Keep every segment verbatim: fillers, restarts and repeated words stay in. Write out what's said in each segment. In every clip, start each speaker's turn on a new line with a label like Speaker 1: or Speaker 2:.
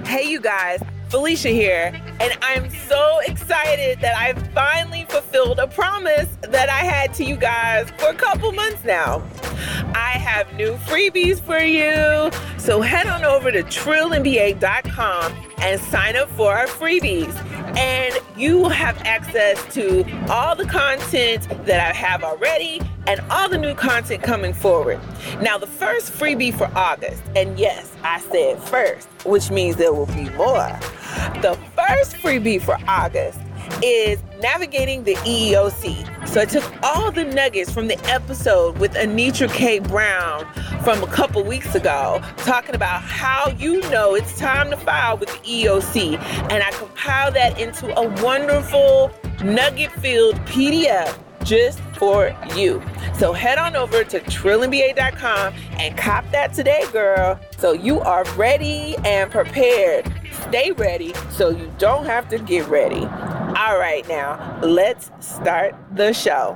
Speaker 1: Hey, you guys, Felicia here, and I'm so excited that I finally fulfilled a promise that I had to you guys for a couple months now. I have new freebies for you, so head on over to trill N B A dot com and sign up for our freebies. And you will have access to all the content that I have already and all the new content coming forward. Now, the first freebie for August, and yes, I said first, which means there will be more. The first freebie for August is navigating the E E O C. So I took all the nuggets from the episode with Anitra K. Brown from a couple weeks ago, talking about how you know it's time to file with the E E O C. And I compiled that into a wonderful nugget-filled P D F just for you. So head on over to trill N B A dot com and cop that today, girl. So you are ready and prepared. Stay ready so you don't have to get ready. All right, now let's start the show.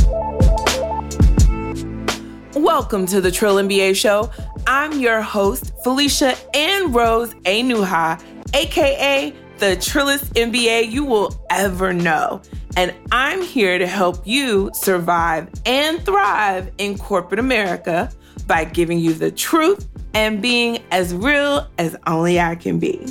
Speaker 1: Welcome to the Trill N B A Show. I'm your host, Felicia Ann Rose Enuha, aka the Trillest N B A you will ever know. And I'm here to help you survive and thrive in corporate America by giving you the truth and being as real as only I can be.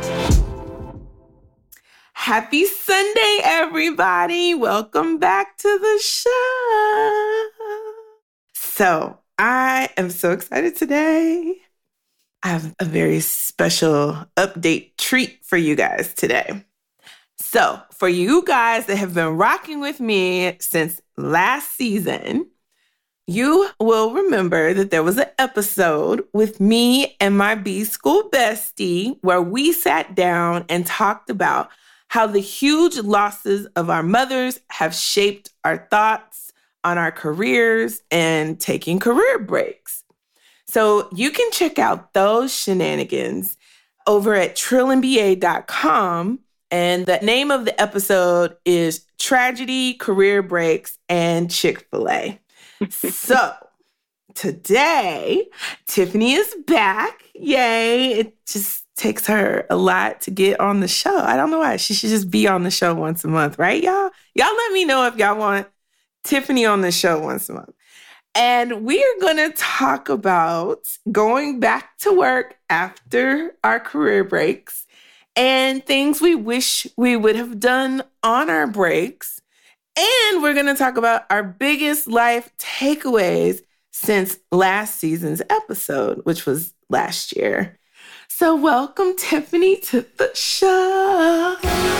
Speaker 1: Happy Sunday, everybody. Welcome back to the show. So I am so excited today. I have a very special update treat for you guys today. So for you guys that have been rocking with me since last season, you will remember that there was an episode with me and my B-School bestie where we sat down and talked about how the huge losses of our mothers have shaped our thoughts on our careers and taking career breaks. So you can check out those shenanigans over at trill N B A dot com. And the name of the episode is Tragedy, Career Breaks, and Chick-fil-A. So today, Tiffany is back. Yay. It just takes her a lot to get on the show. I don't know why. She should just be on the show once a month, right, y'all? Y'all let me know if y'all want Tiffany on the show once a month. And we are going to talk about going back to work after our career breaks and things we wish we would have done on our breaks. And we're going to talk about our biggest life takeaways since last season's episode, which was last year. So welcome, Tiffany, to the show.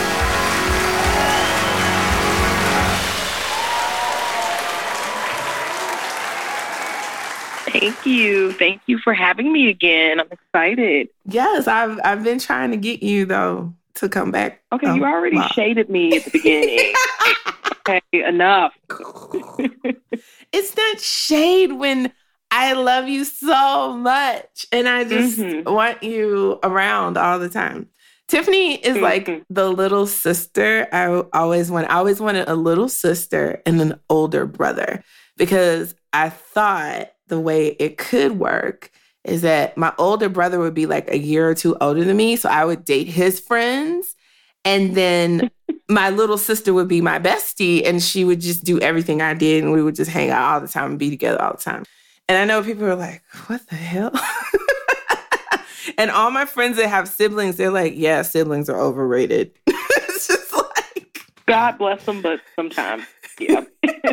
Speaker 2: Thank you. Thank you for having me again. I'm excited.
Speaker 1: Yes, I've I've been trying to get you, though, to come back.
Speaker 2: Okay,
Speaker 1: oh,
Speaker 2: you already
Speaker 1: wow.
Speaker 2: shaded me at the beginning. Okay, enough.
Speaker 1: It's not shade when I love you so much and I just mm-hmm. want you around all the time. Tiffany is mm-hmm. like the little sister I always wanted. I always wanted a little sister and an older brother because I thought the way it could work is that my older brother would be like a year or two older than me. So I would date his friends. And then my little sister would be my bestie and she would just do everything I did. And we would just hang out all the time and be together all the time. And I know people are like, what the hell? And all my friends that have siblings, they're like, yeah, siblings are overrated. It's just like...
Speaker 2: God bless them, but sometimes, yeah.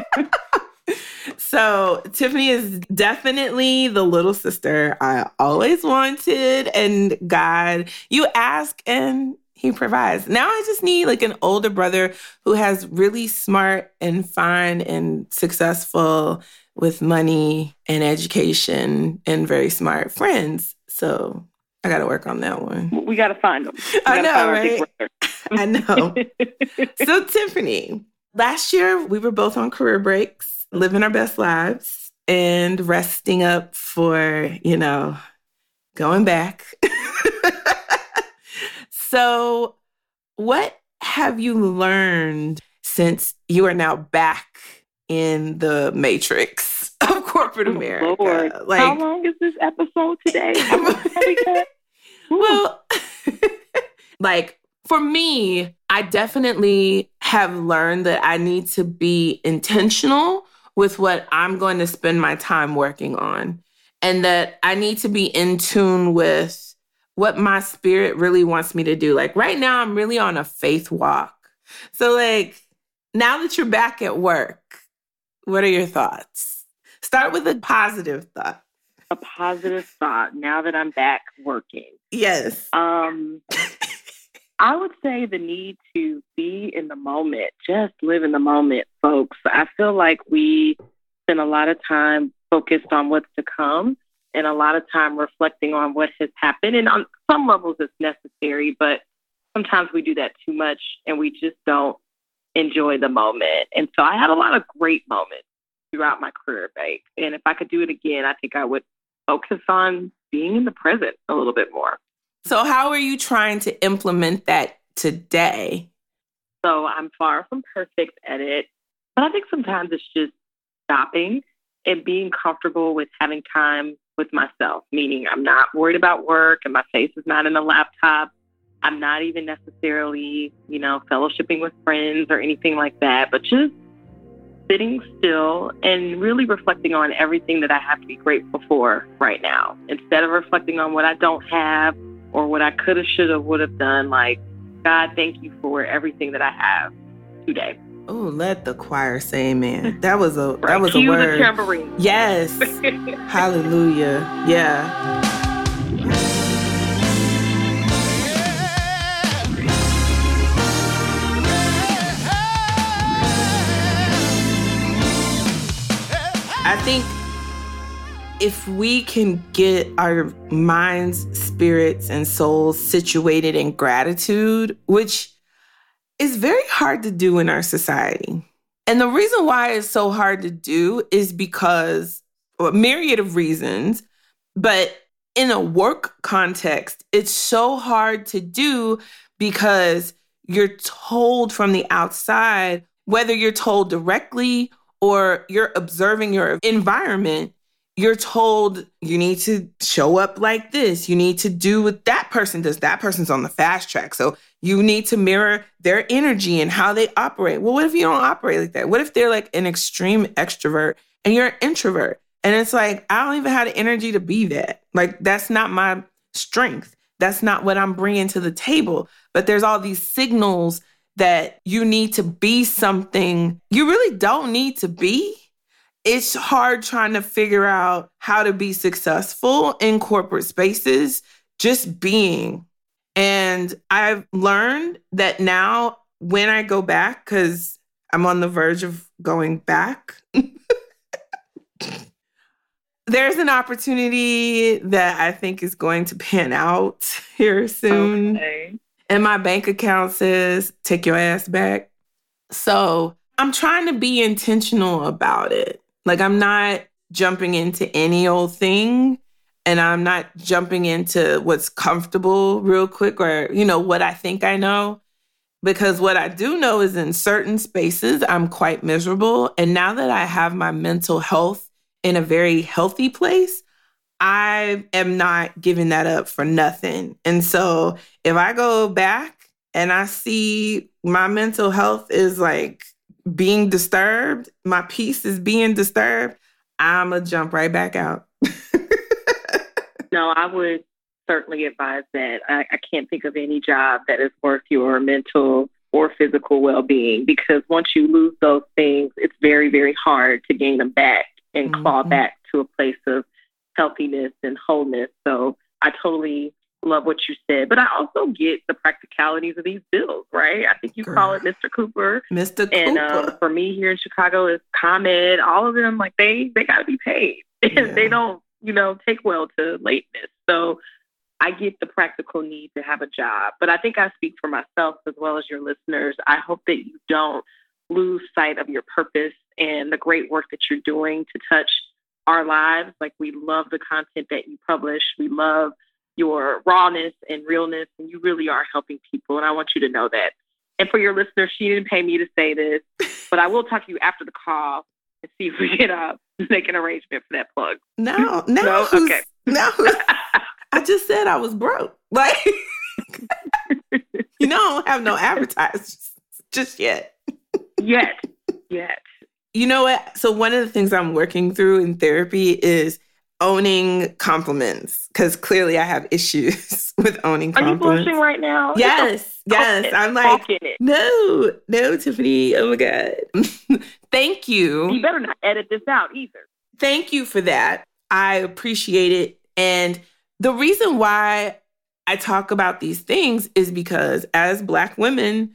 Speaker 1: So Tiffany is definitely the little sister I always wanted. And God, you ask and he provides. Now I just need like an older brother who has really smart and fine and successful with money and education and very smart friends. So I got to work on that one.
Speaker 2: We got to find them.
Speaker 1: I know, right? I know. So Tiffany, last year we were both on career breaks, living our best lives and resting up for, you know, going back. So what have you learned since you are now back in the matrix of corporate America?
Speaker 2: Oh, Lord.
Speaker 1: Like,
Speaker 2: how long is this episode today?
Speaker 1: Well, Like, for me, I definitely have learned that I need to be intentional with what I'm going to spend my time working on, and that I need to be in tune with what my spirit really wants me to do. Like right now, I'm really on a faith walk. So like, now that you're back at work, what are your thoughts? Start with a positive thought.
Speaker 2: A positive thought now that I'm back working.
Speaker 1: Yes.
Speaker 2: Um, I would say the need to be in the moment, just live in the moment, folks. I feel like we spend a lot of time focused on what's to come and a lot of time reflecting on what has happened. And on some levels, it's necessary, but sometimes we do that too much and we just don't enjoy the moment. And so I had a lot of great moments throughout my career, Bank. And if I could do it again, I think I would focus on being in the present a little bit more.
Speaker 1: So how are you trying to implement that today?
Speaker 2: So I'm far from perfect at it, but I think sometimes it's just stopping and being comfortable with having time with myself, meaning I'm not worried about work and my face is not in a laptop. I'm not even necessarily, you know, fellowshipping with friends or anything like that, but just sitting still and really reflecting on everything that I have to be grateful for right now. Instead of reflecting on what I don't have or what I could have, should have, would have done, like, God, thank you for everything that I have today.
Speaker 1: Oh, let the choir say amen. That was a
Speaker 2: Right.
Speaker 1: that was
Speaker 2: Cue
Speaker 1: a word.
Speaker 2: the tambourine.
Speaker 1: Yes. Hallelujah. Yeah. I think if we can get our minds, spirits, and souls situated in gratitude, which is very hard to do in our society. And the reason why it's so hard to do is because, well, a myriad of reasons, but in a work context, it's so hard to do because you're told from the outside, whether you're told directly or you're observing your environment, you're told you need to show up like this. You need to do what that person does. That person's on the fast track. So you need to mirror their energy and how they operate. Well, what if you don't operate like that? What if they're like an extreme extrovert and you're an introvert? And it's like, I don't even have the energy to be that. Like, that's not my strength. That's not what I'm bringing to the table. But there's all these signals that you need to be something you really don't need to be. It's hard trying to figure out how to be successful in corporate spaces, just being. And I've learned that now when I go back, because I'm on the verge of going back, there's an opportunity that I think is going to pan out here soon.
Speaker 2: Okay.
Speaker 1: And my bank account says, take your ass back. So I'm trying to be intentional about it. Like, I'm not jumping into any old thing, and I'm not jumping into what's comfortable real quick or, you know, what I think I know. Because what I do know is in certain spaces, I'm quite miserable. And now that I have my mental health in a very healthy place, I am not giving that up for nothing. And so if I go back and I see my mental health is like being disturbed, my peace is being disturbed, I'm going to jump right back out.
Speaker 2: No, I would certainly advise that. I, I can't think of any job that is worth your mental or physical well-being, because once you lose those things, it's very, very hard to gain them back and mm-hmm. claw back to a place of healthiness and wholeness. So I totally love what you said, but I also get the practicalities of these bills, right? I think you Girl. call it Mister Cooper.
Speaker 1: Mister Cooper.
Speaker 2: And um, for me here in Chicago, it's ComEd. All of them, like they, they got to be paid. Yeah. They don't, you know, take well to lateness. So I get the practical need to have a job, but I think I speak for myself as well as your listeners. I hope that you don't lose sight of your purpose and the great work that you're doing to touch our lives. Like, we love the content that you publish. We love your rawness and realness, and you really are helping people. And I want you to know that. And for your listeners, she didn't pay me to say this, but I will talk to you after the call and see if we can uh, make an arrangement for that plug.
Speaker 1: No, no,
Speaker 2: no,
Speaker 1: who's,
Speaker 2: okay.
Speaker 1: no. I just said I was broke. Like, You know, I don't have no advertisers just yet.
Speaker 2: Yet. Yet.
Speaker 1: You know what? So one of the things I'm working through in therapy is owning compliments, because clearly I have issues with owning compliments.
Speaker 2: Are you blushing right now?
Speaker 1: Yes, yes.
Speaker 2: It.
Speaker 1: I'm like, no, no, Tiffany. Oh my God. Thank you.
Speaker 2: You better not edit this out either.
Speaker 1: Thank you for that. I appreciate it. And the reason why I talk about these things is because as Black women,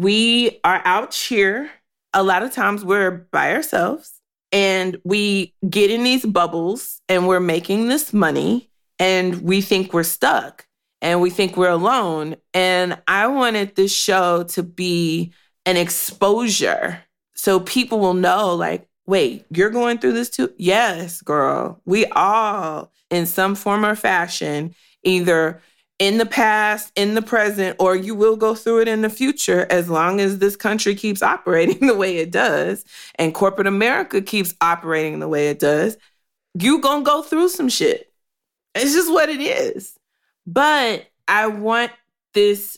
Speaker 1: we are out here. A lot of times we're by ourselves and we get in these bubbles and we're making this money and we think we're stuck and we think we're alone. And I wanted this show to be an exposure so people will know, like, wait, you're going through this too? Yes, girl. We all, in some form or fashion, either in the past, in the present, or you will go through it in the future as long as this country keeps operating the way it does and corporate America keeps operating the way it does, you gonna go through some shit. It's just what it is. But I want this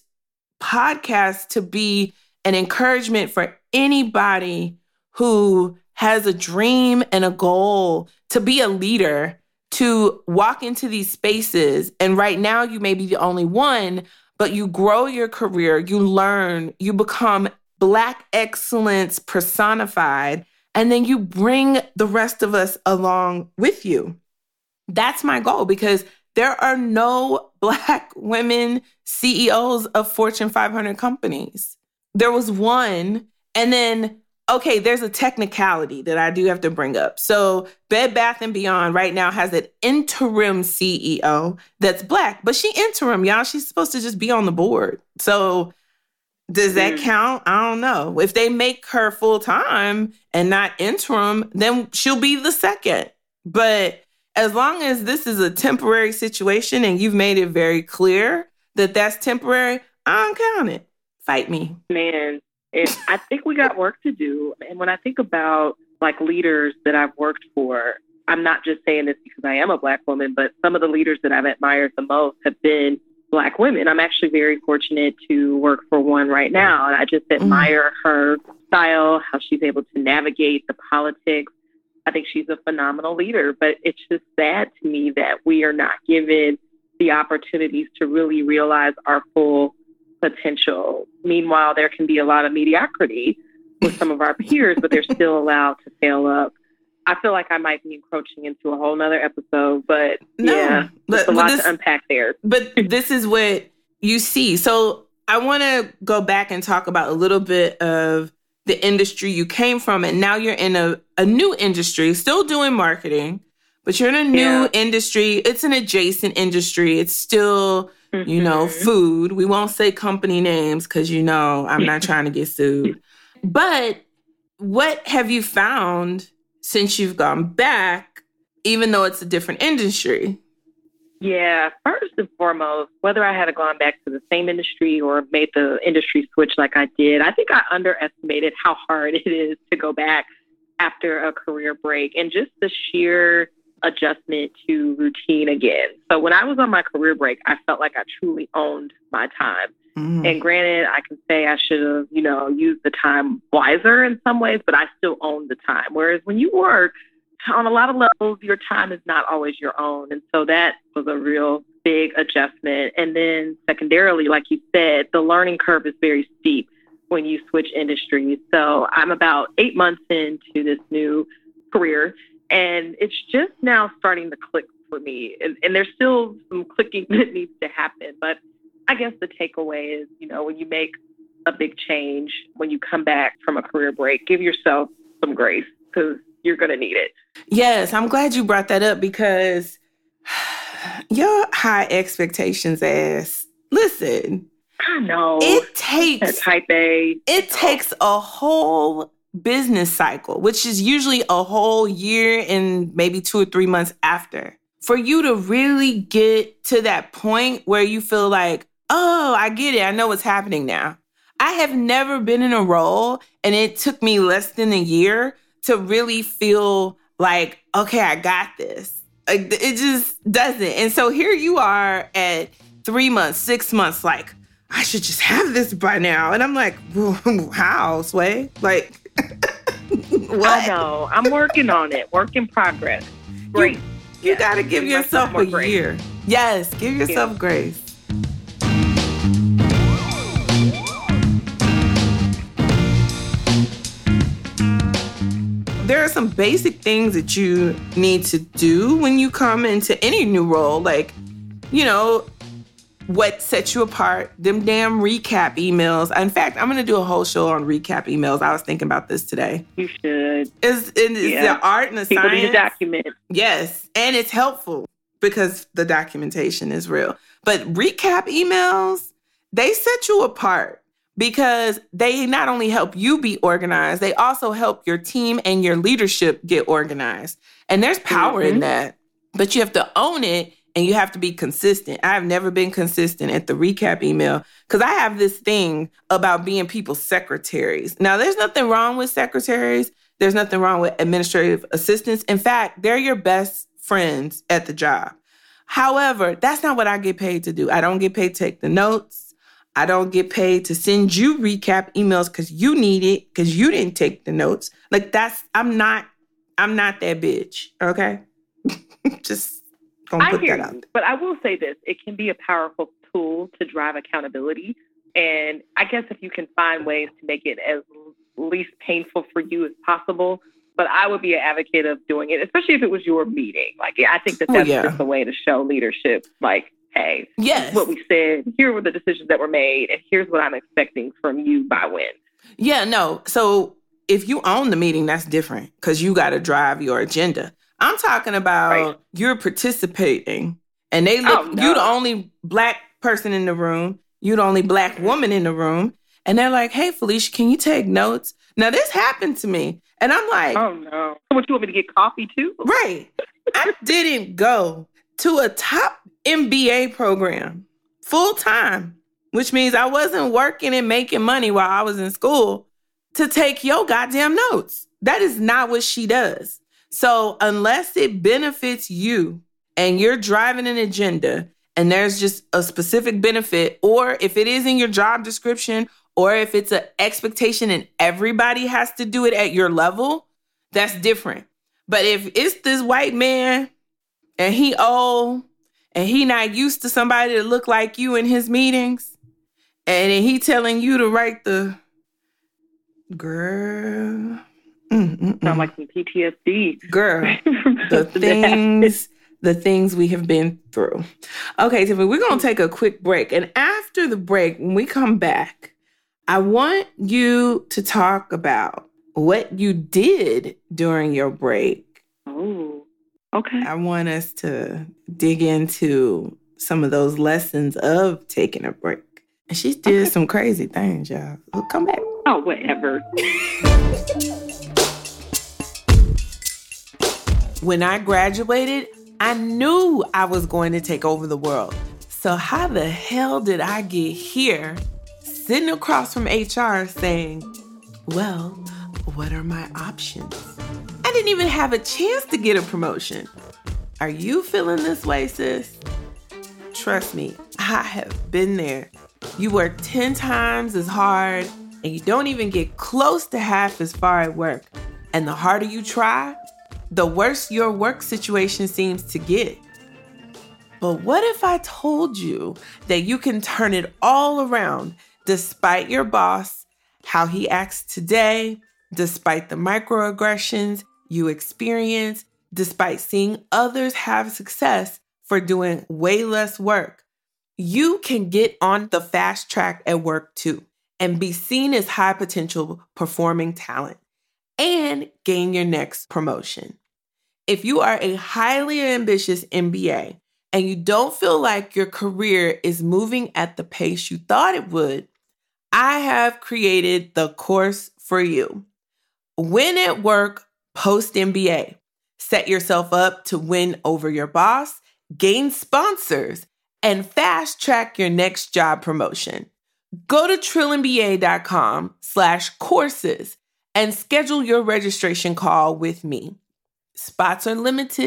Speaker 1: podcast to be an encouragement for anybody who has a dream and a goal to be a leader, to walk into these spaces. And right now you may be the only one, but you grow your career, you learn, you become Black excellence personified, and then you bring the rest of us along with you. That's my goal, because there are no Black women C E Os of Fortune five hundred companies. There was one, and then okay, there's a technicality that I do have to bring up. So Bed Bath and Beyond right now has an interim C E O that's Black, but she interim, y'all. She's supposed to just be on the board. So does that mm. count? I don't know. If they make her full-time and not interim, then she'll be the second. But as long as this is a temporary situation and you've made it very clear that that's temporary, I don't count it. Fight me.
Speaker 2: Man. And I think we got work to do. And when I think about like leaders that I've worked for, I'm not just saying this because I am a Black woman, but some of the leaders that I've admired the most have been Black women. I'm actually very fortunate to work for one right now. And I just admire mm. her style, how she's able to navigate the politics. I think she's a phenomenal leader, but it's just sad to me that we are not given the opportunities to really realize our full potential. Meanwhile, there can be a lot of mediocrity with some of our peers, but they're still allowed to fail up. I feel like I might be encroaching into a whole nother episode, but no, yeah, there's a lot this, to unpack there.
Speaker 1: But this is what you see. So I want to go back and talk about a little bit of the industry you came from, and now you're in a, a new industry, still doing marketing, but you're in a new yeah. industry. It's an adjacent industry. It's still, mm-hmm. you know, food. We won't say company names because, you know, I'm not trying to get sued. But what have you found since you've gone back, even though it's a different industry?
Speaker 2: Yeah, first and foremost, whether I had gone back to the same industry or made the industry switch like I did, I think I underestimated how hard it is to go back after a career break and just the sheer adjustment to routine again. So when I was on my career break, I felt like I truly owned my time. Mm. And granted, I can say I should have, you know, used the time wiser in some ways, but I still owned the time. Whereas when you work, on a lot of levels, your time is not always your own. And so that was a real big adjustment. And then secondarily, like you said, the learning curve is very steep when you switch industries. So I'm about eight months into this new career, and it's just now starting to click for me. And, and there's still some clicking that needs to happen. But I guess the takeaway is, you know, when you make a big change, when you come back from a career break, give yourself some grace because you're going to need it.
Speaker 1: Yes, I'm glad you brought that up because your high expectations ass. Listen,
Speaker 2: I know
Speaker 1: it takes
Speaker 2: type A.
Speaker 1: It takes a whole business cycle, which is usually a whole year and maybe two or three months after, for you to really get to that point where you feel like, oh, I get it. I know what's happening now. I have never been in a role, and it took me less than a year to really feel like, okay, I got this. Like, it just doesn't. And so here you are at three months, six months, like, I should just have this by now. And I'm like, well, how, Sway? Like, what?
Speaker 2: I know. I'm working on it. Work in progress. Great.
Speaker 1: You, you yeah. got to give, give yourself a grace. year. Yes, give yourself yeah. grace. There are some basic things that you need to do when you come into any new role. Like, you know, what sets you apart, them damn recap emails. In fact, I'm going to do a whole show on recap emails. I was thinking about this today.
Speaker 2: You should.
Speaker 1: It's, it's yeah. the art and the
Speaker 2: People
Speaker 1: science.
Speaker 2: Need to document.
Speaker 1: Yes. And it's helpful because the documentation is real. But recap emails, they set you apart because they not only help you be organized, they also help your team and your leadership get organized. And there's power mm-hmm. in that. But you have to own it. And you have to be consistent. I've never been consistent at the recap email because I have this thing about being people's secretaries. Now, there's nothing wrong with secretaries. There's nothing wrong with administrative assistants. In fact, they're your best friends at the job. However, that's not what I get paid to do. I don't get paid to take the notes. I don't get paid to send you recap emails because you need it because you didn't take the notes. Like that's, I'm not, I'm not that bitch. Okay? Just
Speaker 2: I hear you, but I will say this. It can be a powerful tool to drive accountability. And I guess if you can find ways to make it as least painful for you as possible, but I would be an advocate of doing it, especially if it was your meeting. Like, I think that that's oh, yeah. just a way to show leadership. Like, hey,
Speaker 1: yes.
Speaker 2: this is what we said. Here were the decisions that were made, and here's what I'm expecting from you by when.
Speaker 1: Yeah, no. So if you own the meeting, that's different because you got to drive your agenda. I'm talking about right. you're participating and they look, oh, no. you the only Black person in the room. You the only Black woman in the room. And they're like, hey, Felicia, can you take notes? Now, this happened to me. And I'm like,
Speaker 2: oh, no. So what, you want me to get coffee too?
Speaker 1: Right. I didn't go to a top M B A program full time, which means I wasn't working and making money while I was in school to take your goddamn notes. That is not what she does. So unless it benefits you and you're driving an agenda and there's just a specific benefit, or if it is in your job description, or if it's an expectation and everybody has to do it at your level, that's different. But if it's this white man and he old and he not used to somebody that look like you in his meetings and he telling you to write the girl... Mm-mm-mm.
Speaker 2: Sound like some P T S D.
Speaker 1: Girl, the things, the things we have been through. Okay, Tiffany, we're going to take a quick break. And after the break, when we come back, I want you to talk about what you did during your break.
Speaker 2: Oh, okay.
Speaker 1: I want us to dig into some of those lessons of taking a break. And she did okay. some crazy things, y'all. We'll come back.
Speaker 2: Oh, whatever.
Speaker 1: When I graduated, I knew I was going to take over the world. So how the hell did I get here, sitting across from H R saying, well, what are my options? I didn't even have a chance to get a promotion. Are you feeling this way, sis? Trust me, I have been there. You work ten times as hard and you don't even get close to half as far at work. And the harder you try, the worse your work situation seems to get. But what if I told you that you can turn it all around despite your boss, how he acts today, despite the microaggressions you experience, despite seeing others have success for doing way less work, you can get on the fast track at work too and be seen as high potential performing talent and gain your next promotion. If you are a highly ambitious M B A and you don't feel like your career is moving at the pace you thought it would, I have created the course for you. Win at Work Post-M B A. Set yourself up to win over your boss, gain sponsors, and fast-track your next job promotion. Go to trilliumba.com slash courses and schedule your registration call with me. Spots are limited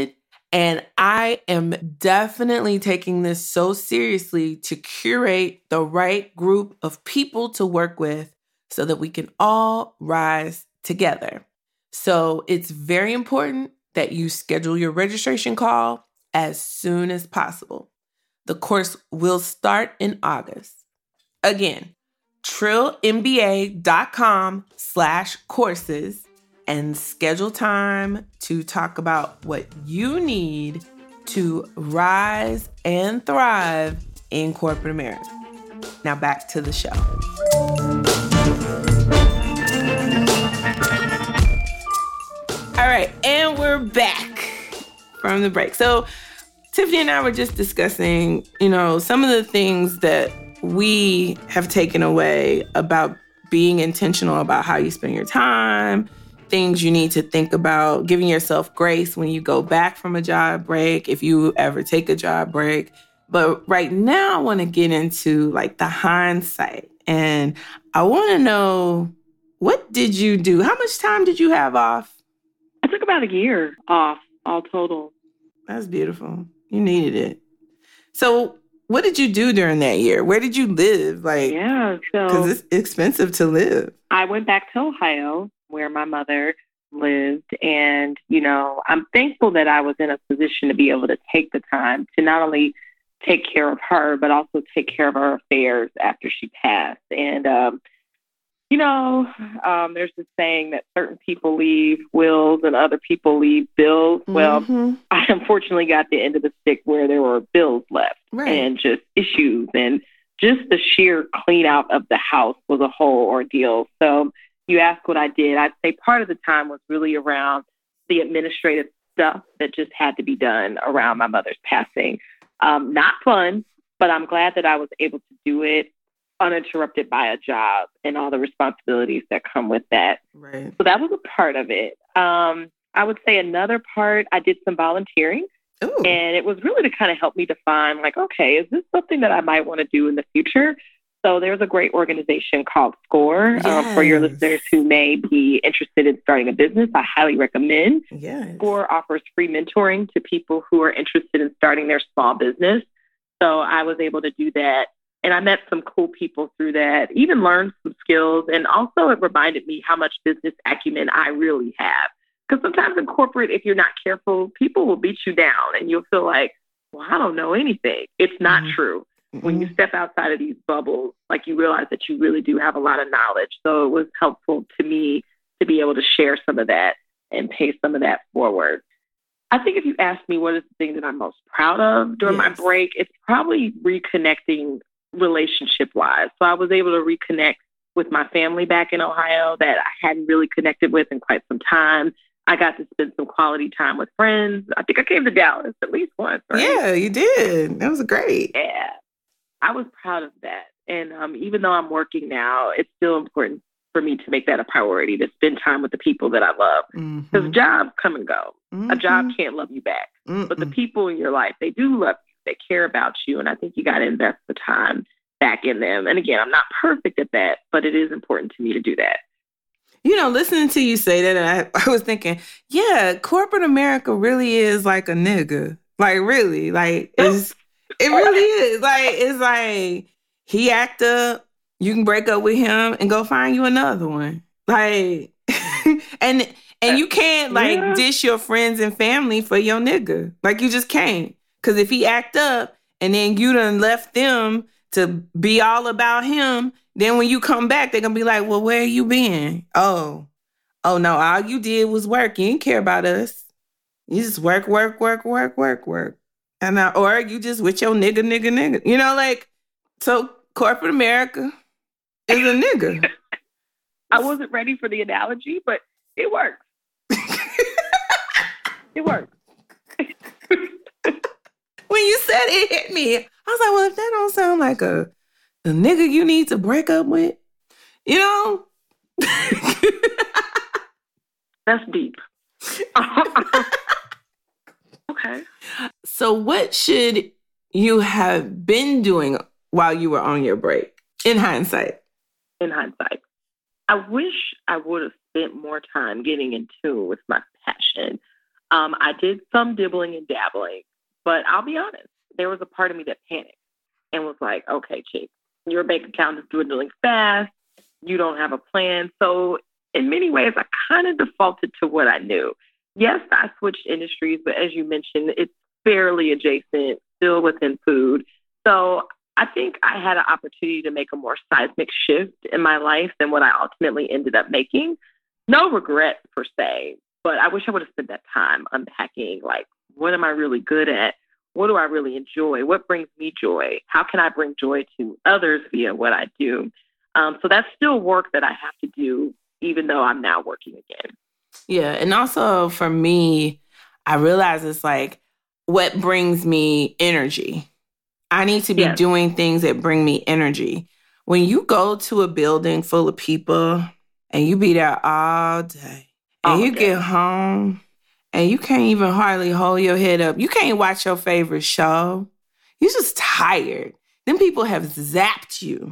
Speaker 1: And I am definitely taking this so seriously to curate the right group of people to work with so that we can all rise together. So it's very important that you schedule your registration call as soon as possible. The course will start in August. Again, trillinmba.com slash courses and schedule time to talk about what you need to rise and thrive in corporate America. Now back to the show. All right, and we're back from the break. So Tiffany and I were just discussing, you know, some of the things that we have taken away about being intentional about how you spend your time, things you need to think about, giving yourself grace when you go back from a job break, if you ever take a job break. But right now I want to get into like the hindsight. And I want to know, what did you do? How much time did you have off?
Speaker 2: I took about a year off, all total.
Speaker 1: That's beautiful. You needed it. So what did you do during that year? Where did you live? Like,
Speaker 2: yeah, so
Speaker 1: because it's expensive to live.
Speaker 2: I went back to Ohio, where my mother lived. And, you know, I'm thankful that I was in a position to be able to take the time to not only take care of her, but also take care of her affairs after she passed. And, um, you know, um, there's this saying that certain people leave wills and other people leave bills. Mm-hmm. Well, I unfortunately got the end of the stick where there were bills left, right, and just issues, and just the sheer clean out of the house was a whole ordeal. So you ask what I did. I'd say part of the time was really around the administrative stuff that just had to be done around my mother's passing. Um, not fun, but I'm glad that I was able to do it uninterrupted by a job and all the responsibilities that come with that.
Speaker 1: Right.
Speaker 2: So that was a part of it. Um, I would say another part, I did some volunteering. Ooh. And it was really to kind of help me define, like, okay, is this something that I might want to do in the future? So there's a great organization called SCORE. Yes. Um, for your listeners who may be interested in starting a business, I highly recommend.
Speaker 1: Yes.
Speaker 2: SCORE offers free mentoring to people who are interested in starting their small business. So I was able to do that. And I met some cool people through that, even learned some skills. And also it reminded me how much business acumen I really have. Because sometimes in corporate, if you're not careful, people will beat you down and you'll feel like, well, I don't know anything. It's not mm-hmm. true. Mm-hmm. When you step outside of these bubbles, like, you realize that you really do have a lot of knowledge. So it was helpful to me to be able to share some of that and pay some of that forward. I think if you ask me what is the thing that I'm most proud of during yes. my break, it's probably reconnecting relationship-wise. So I was able to reconnect with my family back in Ohio that I hadn't really connected with in quite some time. I got to spend some quality time with friends. I think I came to Dallas at least once, right?
Speaker 1: Yeah, you did. That was great.
Speaker 2: Yeah. I was proud of that. And um, even though I'm working now, it's still important for me to make that a priority, to spend time with the people that I love. Because mm-hmm. jobs come and go. Mm-hmm. A job can't love you back. Mm-mm. But the people in your life, they do love you. They care about you. And I think you got to invest the time back in them. And again, I'm not perfect at that, but it is important to me to do that.
Speaker 1: You know, listening to you say that, I, I was thinking, yeah, corporate America really is like a nigga. Like, really. Like, it's, it really is. Like, it's like, he act up, you can break up with him and go find you another one. Like, and and you can't, like, yeah. dish your friends and family for your nigga. Like, you just can't. Because if he act up and then you done left them to be all about him, then when you come back, they're going to be like, well, where you been? Oh, oh no, all you did was work. You didn't care about us. You just work, work, work, work, work, work. And I, or you just with your nigga, nigga, nigga. You know, like, so corporate America is a nigga.
Speaker 2: I wasn't ready for the analogy, but it works. It works.
Speaker 1: When you said it, hit me. I was like, well, if that don't sound like a, a nigga you need to break up with, you know?
Speaker 2: That's deep. Okay.
Speaker 1: So what should you have been doing while you were on your break, in hindsight?
Speaker 2: In hindsight. I wish I would have spent more time getting in tune with my passion. Um, I did some dibbling and dabbling, but I'll be honest, there was a part of me that panicked and was like, okay, chick, your bank account is dwindling fast. You don't have a plan. So in many ways, I kind of defaulted to what I knew. Yes, I switched industries, but as you mentioned, it's fairly adjacent, still within food. So I think I had an opportunity to make a more seismic shift in my life than what I ultimately ended up making. No regret per se, but I wish I would have spent that time unpacking, like, what am I really good at? What do I really enjoy? What brings me joy? How can I bring joy to others via what I do? Um, so that's still work that I have to do, even though I'm now working again.
Speaker 1: Yeah. And also for me, I realize it's like what brings me energy. I need to be yes. doing things that bring me energy. When you go to a building full of people and you be there all day and all you day. get home and you can't even hardly hold your head up. You can't watch your favorite show. You're just tired. Then people have zapped you.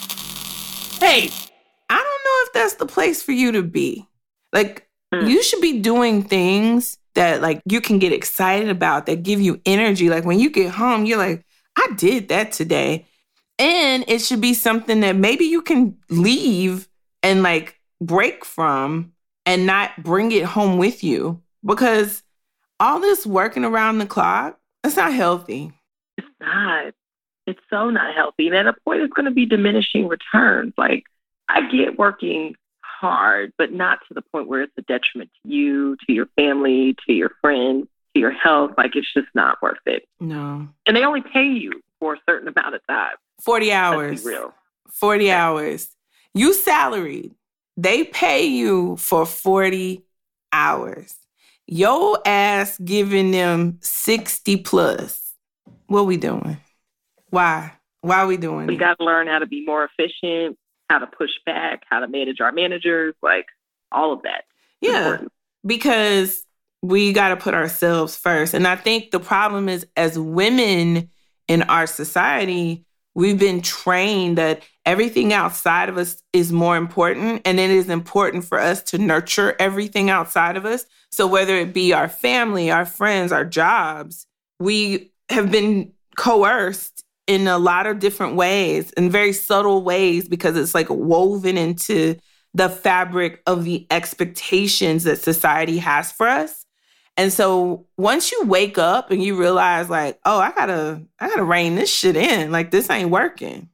Speaker 1: Hey, I don't know if that's the place for you to be. Like, mm. you should be doing things that, like, you can get excited about, that give you energy. Like, when you get home, you're like, I did that today. And it should be something that maybe you can leave and, like, break from and not bring it home with you. Because all this working around the clock, it's not healthy.
Speaker 2: It's not. It's so not healthy. And at a point, it's going to be diminishing returns. Like, I get working hard, but not to the point where it's a detriment to you, to your family, to your friends, to your health. Like, it's just not worth it.
Speaker 1: No.
Speaker 2: And they only pay you for a certain amount of time.
Speaker 1: forty hours.
Speaker 2: Let's be real.
Speaker 1: forty yeah. hours. You salaried. They pay you for forty hours. Your ass giving them sixty plus. What we doing? Why? Why are we doing
Speaker 2: we
Speaker 1: it?
Speaker 2: We got to learn how to be more efficient, how to push back, how to manage our managers, like all of that.
Speaker 1: Yeah,
Speaker 2: important.
Speaker 1: Because we got to put ourselves first. And I think the problem is, as women in our society, we've been trained that everything outside of us is more important. And it is important for us to nurture everything outside of us. So whether it be our family, our friends, our jobs, we have been coerced in a lot of different ways, in very subtle ways, because it's like woven into the fabric of the expectations that society has for us. And so once you wake up and you realize, like, oh, I gotta, I gotta rein this shit in. Like, this ain't working.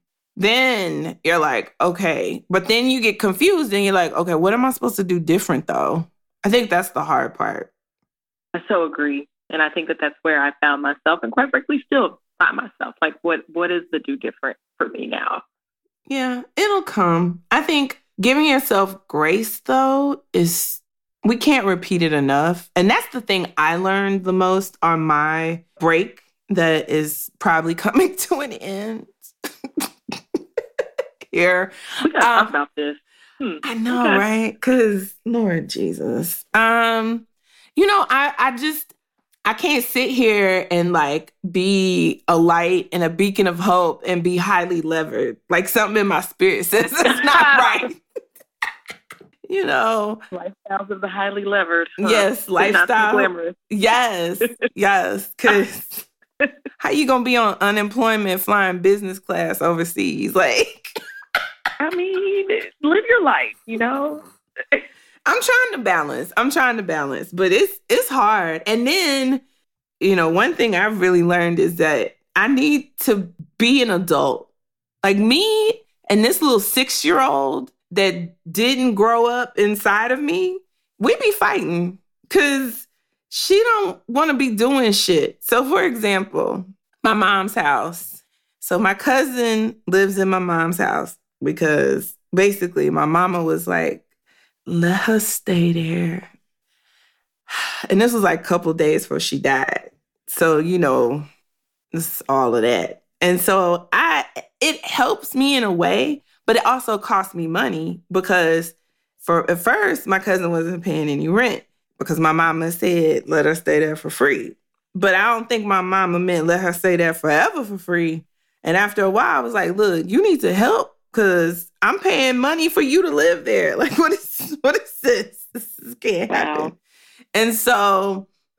Speaker 1: Then you're like, okay. But then you get confused and you're like, okay, what am I supposed to do different, though? I think that's the hard part.
Speaker 2: I so agree. And I think that that's where I found myself, and quite frankly, still find myself. Like, what, what is the do different for me now?
Speaker 1: Yeah, it'll come. I think giving yourself grace, though, is... we can't repeat it enough. And that's the thing I learned the most on my break that is probably coming to an end here.
Speaker 2: We gotta um, talk about this.
Speaker 1: Hmm. I know, okay. right? Because, Lord Jesus. Um, you know, I, I just, I can't sit here and, like, be a light and a beacon of hope and be highly levered. Like, something in my spirit says it's not right. You know,
Speaker 2: lifestyles of the highly levered. Huh?
Speaker 1: Yes, lifestyle. Yes, yes. Because how you gonna be on unemployment flying business class overseas? Like,
Speaker 2: I mean, live your life. You know.
Speaker 1: I'm trying to balance. I'm trying to balance, but it's it's hard. And then, you know, one thing I've really learned is that I need to be an adult, like me and this little six-year-old that didn't grow up inside of me, we be fighting because she don't want to be doing shit. So, for example, my mom's house. So my cousin lives in my mom's house because basically my mama was like, let her stay there. And this was like a couple days before she died. So, you know, this is all of that. And so I, it helps me in a way. But it also cost me money because for at first, my cousin wasn't paying any rent because my mama said, let her stay there for free. But I don't think my mama meant let her stay there forever for free. And after a while, I was like, look, you need to help because I'm paying money for you to live there. Like, what is what is this? This can't happen. Wow. And so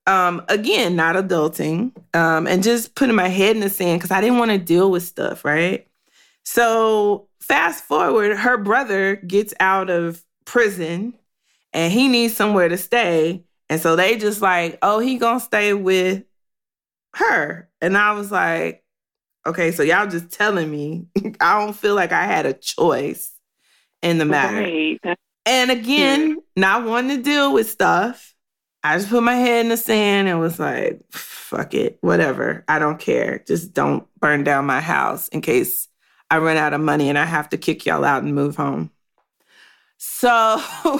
Speaker 1: Um, again, not adulting, um, and just putting my head in the sand because I didn't want to deal with stuff, right? So fast forward, her brother gets out of prison and he needs somewhere to stay. And so they just like, oh, he gonna stay with her. And I was like, okay, so y'all just telling me. I don't feel like I had a choice in the matter.
Speaker 2: Right.
Speaker 1: And again, not wanting to deal with stuff. I just put my head in the sand and was like, fuck it, whatever. I don't care. Just don't burn down my house in case I run out of money and I have to kick y'all out and move home. So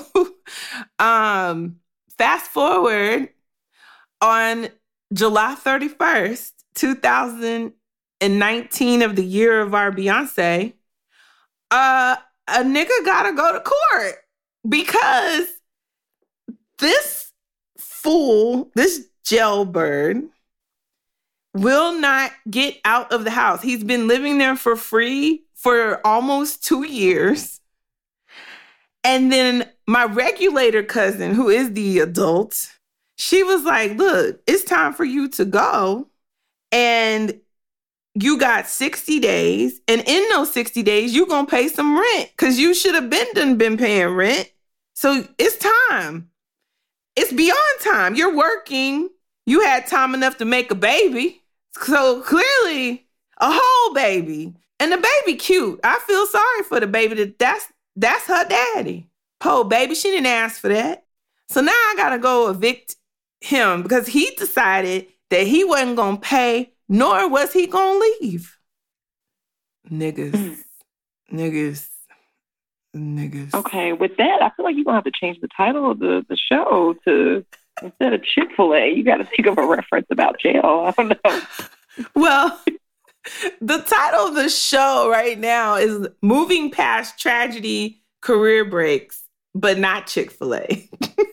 Speaker 1: um, fast forward on July thirty-first, two thousand nineteen of the year of our Beyonce, uh, a nigga gotta go to court because this fool, this jailbird, will not get out of the house. He's been living there for free for almost two years. And then my regulator cousin, who is the adult, she was like, look, it's time for you to go. And you got sixty days. And in those sixty days, you're going to pay some rent because you should have been done been paying rent. So it's time. It's beyond time. You're working. You had time enough to make a baby. So clearly, a whole baby. And the baby cute. I feel sorry for the baby. That that's, that's her daddy. Poor baby, she didn't ask for that. So now I got to go evict him because he decided that he wasn't going to pay, nor was he going to leave. Niggas. Niggas. Niggas.
Speaker 2: Okay, with that, I feel like you're going to have to change the title of the, the show to, instead of Chick-fil-A, you got to think of a reference about jail. I don't know.
Speaker 1: Well, the title of the show right now is Moving Past Tragedy, Career Breaks, but not Chick-fil-A.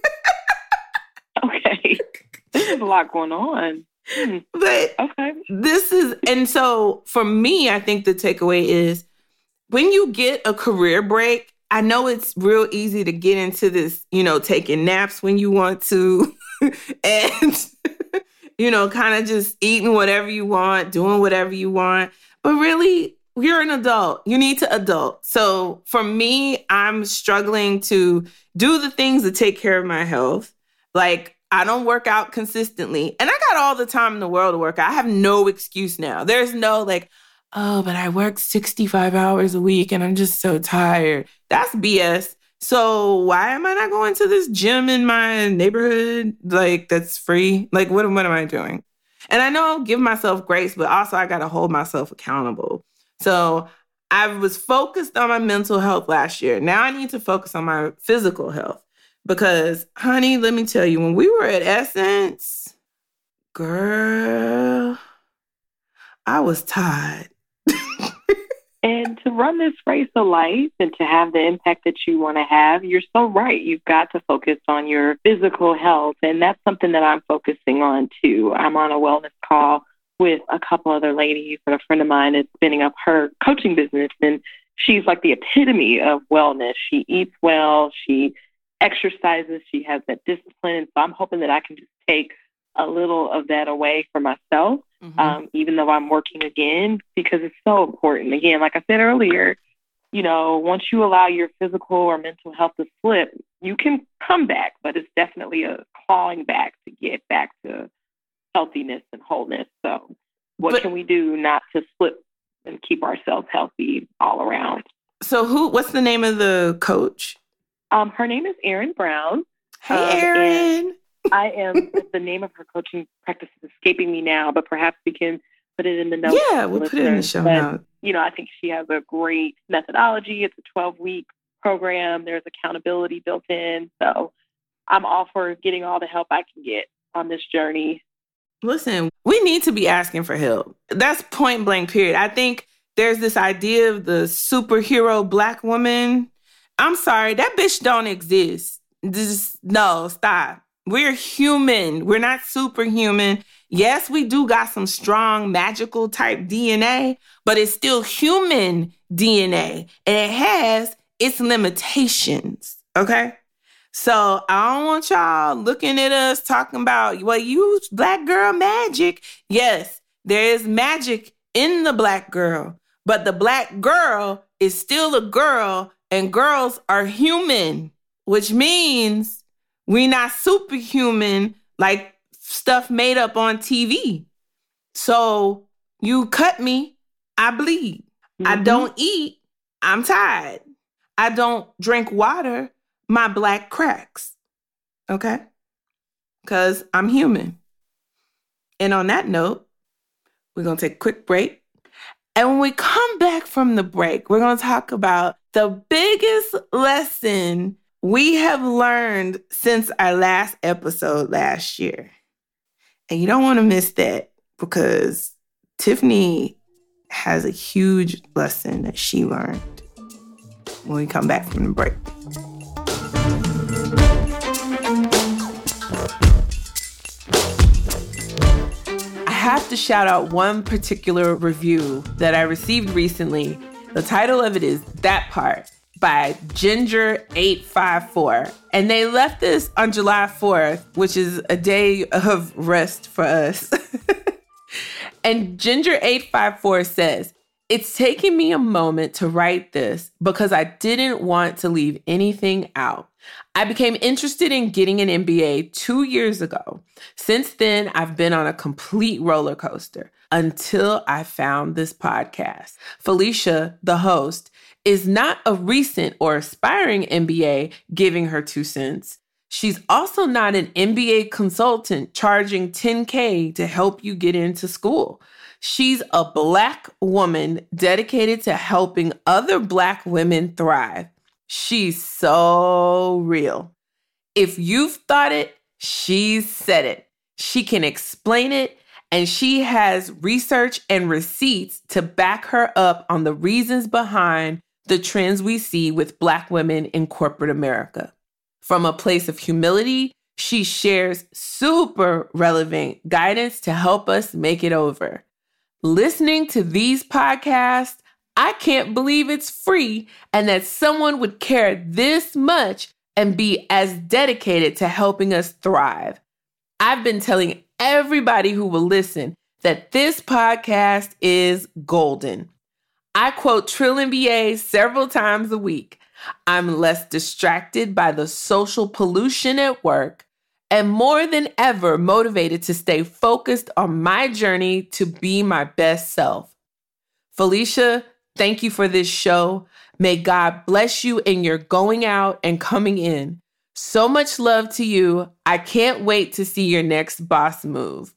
Speaker 2: Okay. There's a lot going on. Hmm.
Speaker 1: But
Speaker 2: okay.
Speaker 1: This is, and so for me, I think the takeaway is when you get a career break, I know it's real easy to get into this, you know, taking naps when you want to and, you know, kind of just eating whatever you want, doing whatever you want. But really, you're an adult. You need to adult. So for me, I'm struggling to do the things to take care of my health. Like, I don't work out consistently. And I got all the time in the world to work out. I have no excuse now. There's no like, oh, but I work sixty-five hours a week and I'm just so tired. That's B S. So why am I not going to this gym in my neighborhood? Like, that's free? Like, what, what am I doing? And I know give myself grace, but also I got to hold myself accountable. So I was focused on my mental health last year. Now I need to focus on my physical health. Because, honey, let me tell you, when we were at Essence, girl, I was tired.
Speaker 2: And to run this race of life and to have the impact that you want to have, you're so right. You've got to focus on your physical health. And that's something that I'm focusing on, too. I'm on a wellness call with a couple other ladies, and a friend of mine is spinning up her coaching business. And she's like the epitome of wellness. She eats well. She exercises. She has that discipline. And so I'm hoping that I can just take a little of that away for myself, mm-hmm. um, even though I'm working again, because it's so important. Again, like I said earlier, you know, once you allow your physical or mental health to slip, you can come back, but it's definitely a clawing back to get back to healthiness and wholeness. So what but, can we do not to slip and keep ourselves healthy all around?
Speaker 1: So who, what's the name of the coach?
Speaker 2: Um, her name is Erin Brown.
Speaker 1: Hey, um, Erin.
Speaker 2: I am, the name of her coaching practice is escaping me now, but perhaps we can put it in the notes.
Speaker 1: Yeah, we'll put it in the show notes.
Speaker 2: You know, I think she has a great methodology. It's a twelve-week program. There's accountability built in. So I'm all for getting all the help I can get on this journey.
Speaker 1: Listen, we need to be asking for help. That's point blank, period. I think there's this idea of the superhero Black woman. I'm sorry, that bitch don't exist. Just, no, stop. We're human. We're not superhuman. Yes, we do got some strong magical type D N A, but it's still human D N A. And it has its limitations, okay? So I don't want y'all looking at us talking about, well, you black girl magic. Yes, there is magic in the black girl, but the black girl is still a girl, and girls are human, which means we're not superhuman like stuff made up on T V. So you cut me, I bleed. Mm-hmm. I don't eat, I'm tired. I don't drink water, my black cracks. Okay? Because I'm human. And on that note, we're going to take a quick break. And when we come back from the break, we're going to talk about the biggest lesson we have learned since our last episode last year. And you don't want to miss that, because Tiffany has a huge lesson that she learned when we come back from the break. I have to shout out one particular review that I received recently. The title of it is That Part by Ginger eight five four. And they left this on July fourth, which is a day of rest for us. And Ginger eight five four says, "It's taken me a moment to write this because I didn't want to leave anything out. I became interested in getting an M B A two years ago. Since then, I've been on a complete roller coaster until I found this podcast. Felicia, the host, is not a recent or aspiring M B A giving her two cents. She's also not an M B A consultant charging ten K to help you get into school. She's a Black woman dedicated to helping other Black women thrive. She's so real. If you've thought it, she's said it. She can explain it, and she has research and receipts to back her up on the reasons behind the trends we see with Black women in corporate America. From a place of humility, she shares super relevant guidance to help us make it over. Listening to these podcasts, I can't believe it's free and that someone would care this much and be as dedicated to helping us thrive. I've been telling everybody who will listen that this podcast is golden. I quote Trill M B A several times a week. I'm less distracted by the social pollution at work and more than ever motivated to stay focused on my journey to be my best self. Felicia, thank you for this show. May God bless you in your going out and coming in. So much love to you. I can't wait to see your next boss move.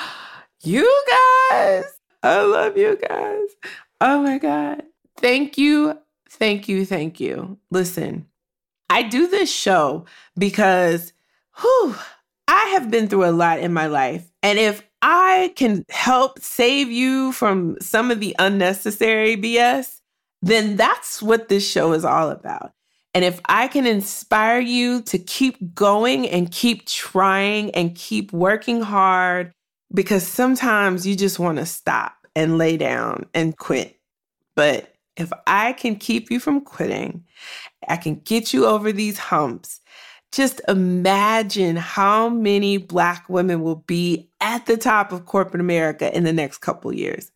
Speaker 1: You guys, I love you guys. Oh my God. Thank you. Thank you. Thank you. Listen, I do this show because whew, I have been through a lot in my life. And if I can help save you from some of the unnecessary B S, then that's what this show is all about. And if I can inspire you to keep going and keep trying and keep working hard, because sometimes you just want to stop and lay down and quit. But if I can keep you from quitting, I can get you over these humps. Just imagine how many Black women will be at the top of corporate America in the next couple years.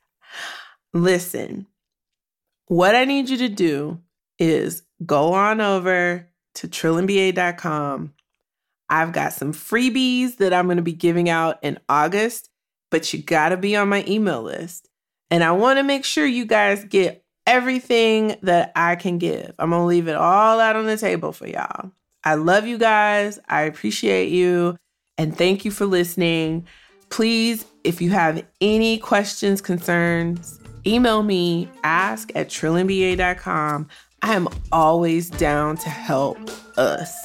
Speaker 1: Listen, what I need you to do is go on over to trill m b a dot com. I've got some freebies that I'm going to be giving out in August, but you got to be on my email list. And I want to make sure you guys get everything that I can give. I'm going to leave it all out on the table for y'all. I love you guys. I appreciate you. And thank you for listening. Please, if you have any questions, concerns, email me, ask at trill m b a dot com. I am always down to help us.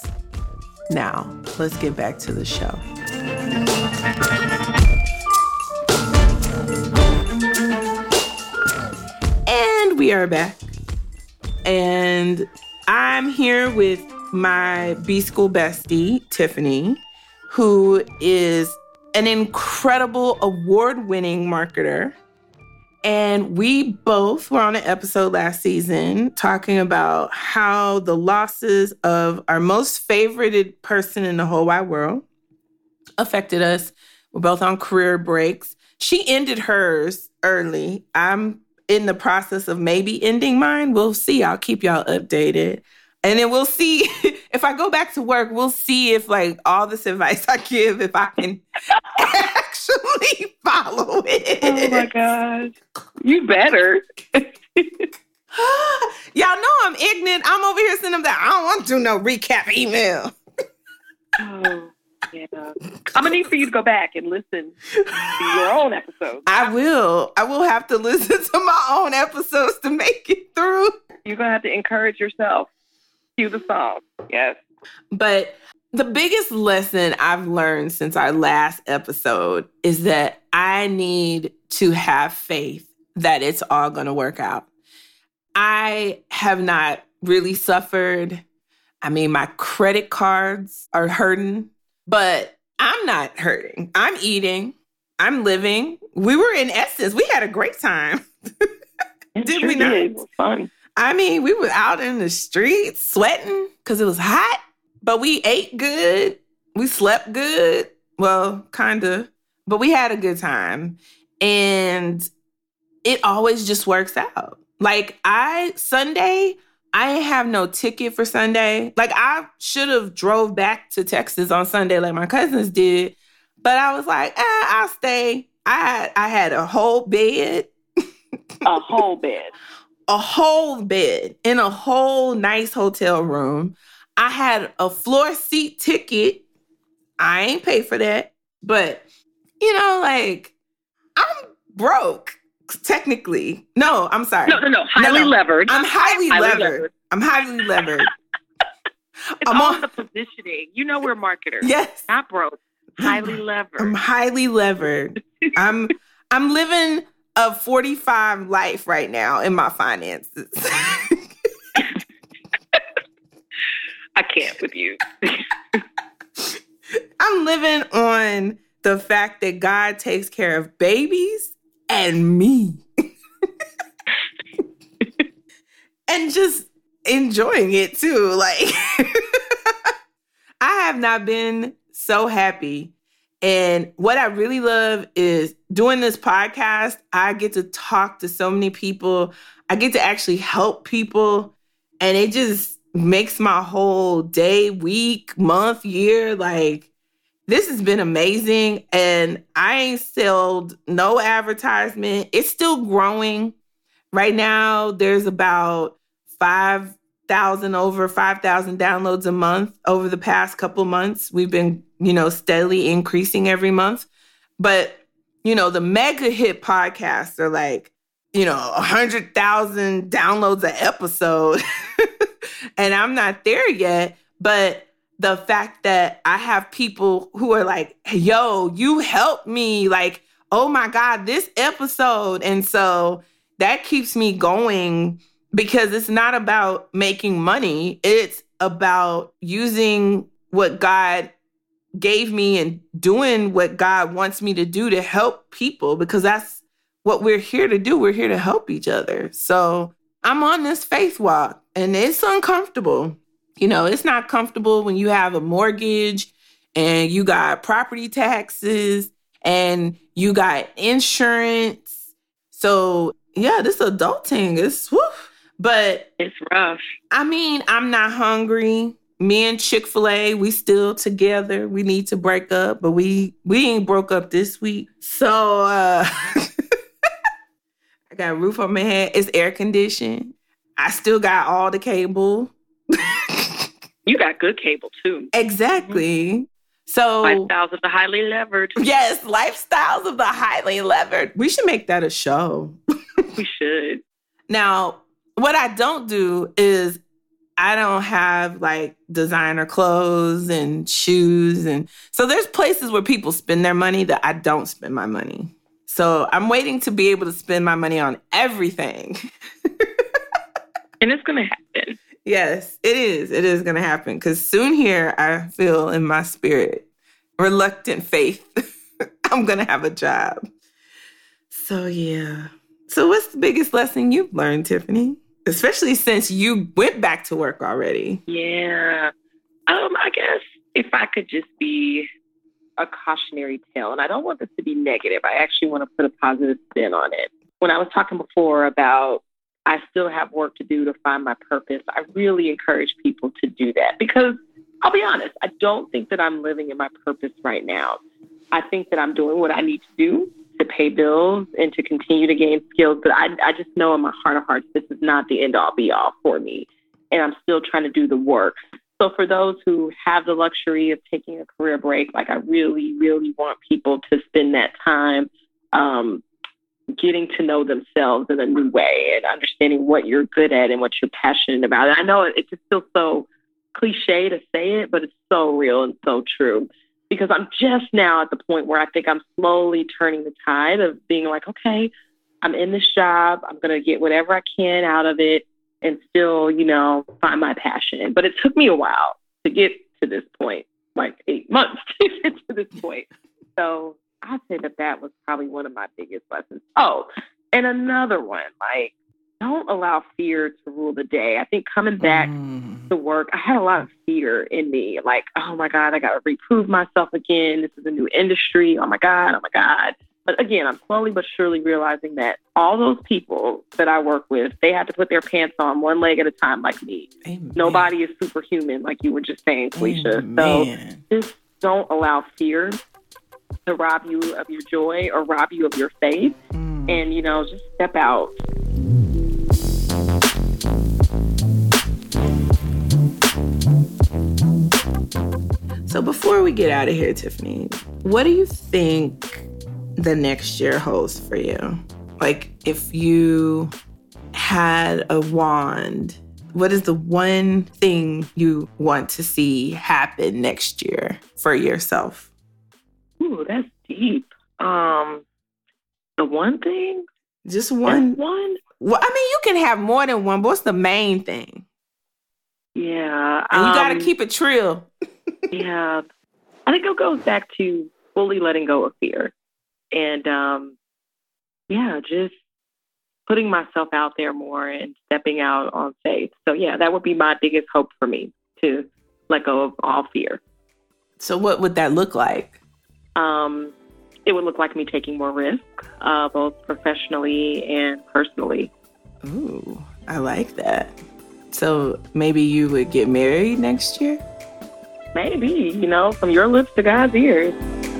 Speaker 1: Now, let's get back to the show. And we are back. And I'm here with my B-School bestie, Tiffany, who is an incredible award-winning marketer And we both were on an episode last season talking about how the losses of our most favorited person in the whole wide world affected us. We're both on career breaks. She ended hers early. I'm in the process of maybe ending mine. We'll see. I'll keep y'all updated. And then we'll see if I go back to work, we'll see if like all this advice I give, if I can actually follow it.
Speaker 2: Oh my gosh. You better.
Speaker 1: Y'all know I'm ignorant. I'm over here sending them that. I don't want to do no recap email.
Speaker 2: Oh, yeah. I'm going to need for you to go back and listen to your own episodes.
Speaker 1: I will. I will have to listen to my own episodes to make it through.
Speaker 2: You're going to have to encourage yourself. Cue the song. Yes.
Speaker 1: But the biggest lesson I've learned since our last episode is that I need to have faith that it's all going to work out. I have not really suffered. I mean, my credit cards are hurting, but I'm not hurting. I'm eating. I'm living. We were in Essence. We had a great time.
Speaker 2: It
Speaker 1: Did
Speaker 2: sure
Speaker 1: we not?
Speaker 2: Did. It was fun.
Speaker 1: I mean, we were out in the streets sweating because it was hot, but we ate good. We slept good. Well, kind of, but we had a good time. And it always just works out. Like I, Sunday, I ain't have no ticket for Sunday. Like I should have drove back to Texas on Sunday like my cousins did. But I was like, eh, I'll stay. I had, I had a whole bed.
Speaker 2: A whole bed.
Speaker 1: A whole bed in a whole nice hotel room. I had a floor seat ticket. I ain't pay for that. But, you know, like, I'm broke, technically. No, I'm sorry.
Speaker 2: No, no, no. Highly
Speaker 1: no, no.
Speaker 2: levered.
Speaker 1: I'm highly, highly levered. levered. I'm highly levered.
Speaker 2: It's
Speaker 1: I'm
Speaker 2: all
Speaker 1: on
Speaker 2: the positioning. You know we're marketers.
Speaker 1: Yes.
Speaker 2: Not broke. Highly levered.
Speaker 1: I'm highly levered. I'm I'm living a forty-five life right now in my finances.
Speaker 2: I can't with you.
Speaker 1: I'm living on the fact that God takes care of babies and me. And just enjoying it too. Like, I have not been so happy. And what I really love is doing this podcast. I get to talk to so many people. I get to actually help people. And it just makes my whole day, week, month, year, like, this has been amazing. And I ain't sold no advertisement. It's still growing. Right now, there's about five thousand, over five thousand downloads a month over the past couple months. We've been, you know, steadily increasing every month. But, you know, the mega hit podcasts are like, you know, one hundred thousand downloads an episode. And I'm not there yet. But the fact that I have people who are like, yo, you helped me. Like, oh my God, this episode. And so that keeps me going, because it's not about making money. It's about using what God gave me and doing what God wants me to do to help people, because that's what we're here to do. We're here to help each other. So I'm on this faith walk, and it's uncomfortable. You know, it's not comfortable when you have a mortgage and you got property taxes and you got insurance. So yeah, this adulting is whew. But
Speaker 2: it's rough.
Speaker 1: I mean, I'm not hungry. Me and Chick-fil-A, we still together. We need to break up, but we we ain't broke up this week. So uh, I got a roof on my head. It's air conditioned. I still got all the cable.
Speaker 2: You got good cable too.
Speaker 1: Exactly.
Speaker 2: Mm-hmm.
Speaker 1: So
Speaker 2: lifestyles of the highly levered.
Speaker 1: Yes, lifestyles of the highly levered. We should make that a show.
Speaker 2: We should.
Speaker 1: Now, what I don't do is I don't have like designer clothes and shoes. And so there's places where people spend their money that I don't spend my money. So I'm waiting to be able to spend my money on everything.
Speaker 2: And it's going to happen.
Speaker 1: Yes, it is. It is going to happen. Because soon here, I feel in my spirit, reluctant faith, I'm going to have a job. So yeah. So what's the biggest lesson you've learned, Tiffany? Especially since you went back to work already.
Speaker 2: Yeah. Um, I guess if I could just be a cautionary tale, and I don't want this to be negative. I actually want to put a positive spin on it. When I was talking before about I still have work to do to find my purpose, I really encourage people to do that because I'll be honest, I don't think that I'm living in my purpose right now. I think that I'm doing what I need to do to pay bills and to continue to gain skills. But I, I just know in my heart of hearts, this is not the end all be all for me. And I'm still trying to do the work. So for those who have the luxury of taking a career break, like I really, really want people to spend that time um, getting to know themselves in a new way and understanding what you're good at and what you're passionate about. And I know it, it just feels so cliche to say it, but it's so real and so true. Because I'm just now at the point where I think I'm slowly turning the tide of being like, okay, I'm in this job. I'm going to get whatever I can out of it and still, you know, find my passion. But it took me a while to get to this point, like eight months to get to this point. So I'd say that that was probably one of my biggest lessons. Oh, and another one, like, don't allow fear to rule the day. I think coming back mm. to work, I had a lot of fear in me. Like, oh my God, I got to reprove myself again. This is a new industry. Oh my God, oh my God. But again, I'm slowly but surely realizing that all those people that I work with, they had to put their pants on one leg at a time like me. Amen. Nobody is superhuman, like you were just saying, Felicia. Amen. So just don't allow fear to rob you of your joy or rob you of your faith. Mm. And, you know, just step out.
Speaker 1: So before we get out of here, Tiffany, what do you think the next year holds for you? Like, if you had a wand, what is the one thing you want to see happen next year for yourself?
Speaker 2: Ooh, that's deep. Um, the one thing?
Speaker 1: Just one?
Speaker 2: Just one?
Speaker 1: Well, I mean, you can have more than one, but what's the main thing?
Speaker 2: Yeah.
Speaker 1: And you
Speaker 2: um,
Speaker 1: got to keep it trill.
Speaker 2: Yeah. I think it goes back to fully letting go of fear. And, um, yeah, just putting myself out there more and stepping out on faith. So, yeah, that would be my biggest hope for me, to let go of all fear.
Speaker 1: So what would that look like?
Speaker 2: Um, it would look like me taking more risk, uh, both professionally and personally.
Speaker 1: Ooh, I like that. So maybe you would get married next year?
Speaker 2: Maybe, you know, from your lips to God's ears.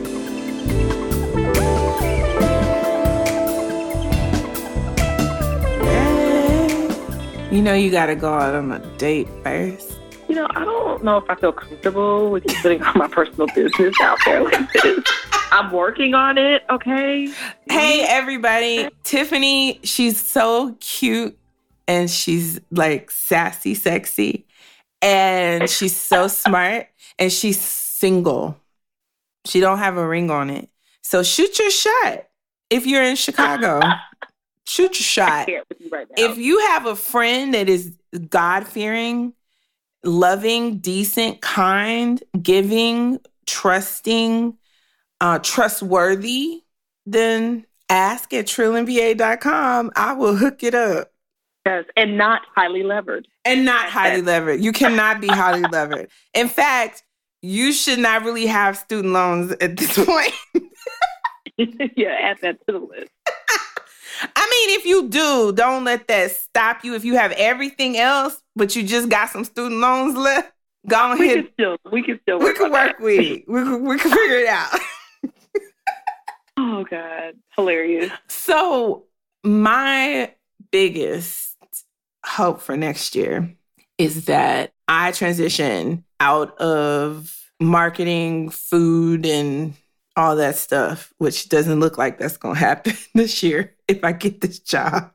Speaker 1: You know, you got to go out on a date first.
Speaker 2: You know, I don't know if I feel comfortable with putting all my personal business out there like this. I'm working on it, okay?
Speaker 1: Hey, everybody. Tiffany, she's so cute and she's like sassy, sexy. And she's so smart and she's single. She don't have a ring on it. So shoot your shot if you're in Chicago. Shoot your shot.
Speaker 2: With you right now.
Speaker 1: If you have a friend that is God-fearing, loving, decent, kind, giving, trusting, uh, trustworthy, then ask at trill m b a dot com. I will hook it up.
Speaker 2: Yes, and not highly levered.
Speaker 1: And not highly levered. You cannot be highly levered. In fact, you should not really have student loans at this point.
Speaker 2: Yeah, add that to the list.
Speaker 1: I mean, if you do, don't let that stop you. If you have everything else, but you just got some student loans left, go ahead.
Speaker 2: We can still, we can still work
Speaker 1: We can work
Speaker 2: that.
Speaker 1: with it. We can, we can figure it out.
Speaker 2: Oh, God. Hilarious.
Speaker 1: So my biggest hope for next year is that I transition out of marketing, food, and all that stuff, which doesn't look like that's going to happen this year if I get this job.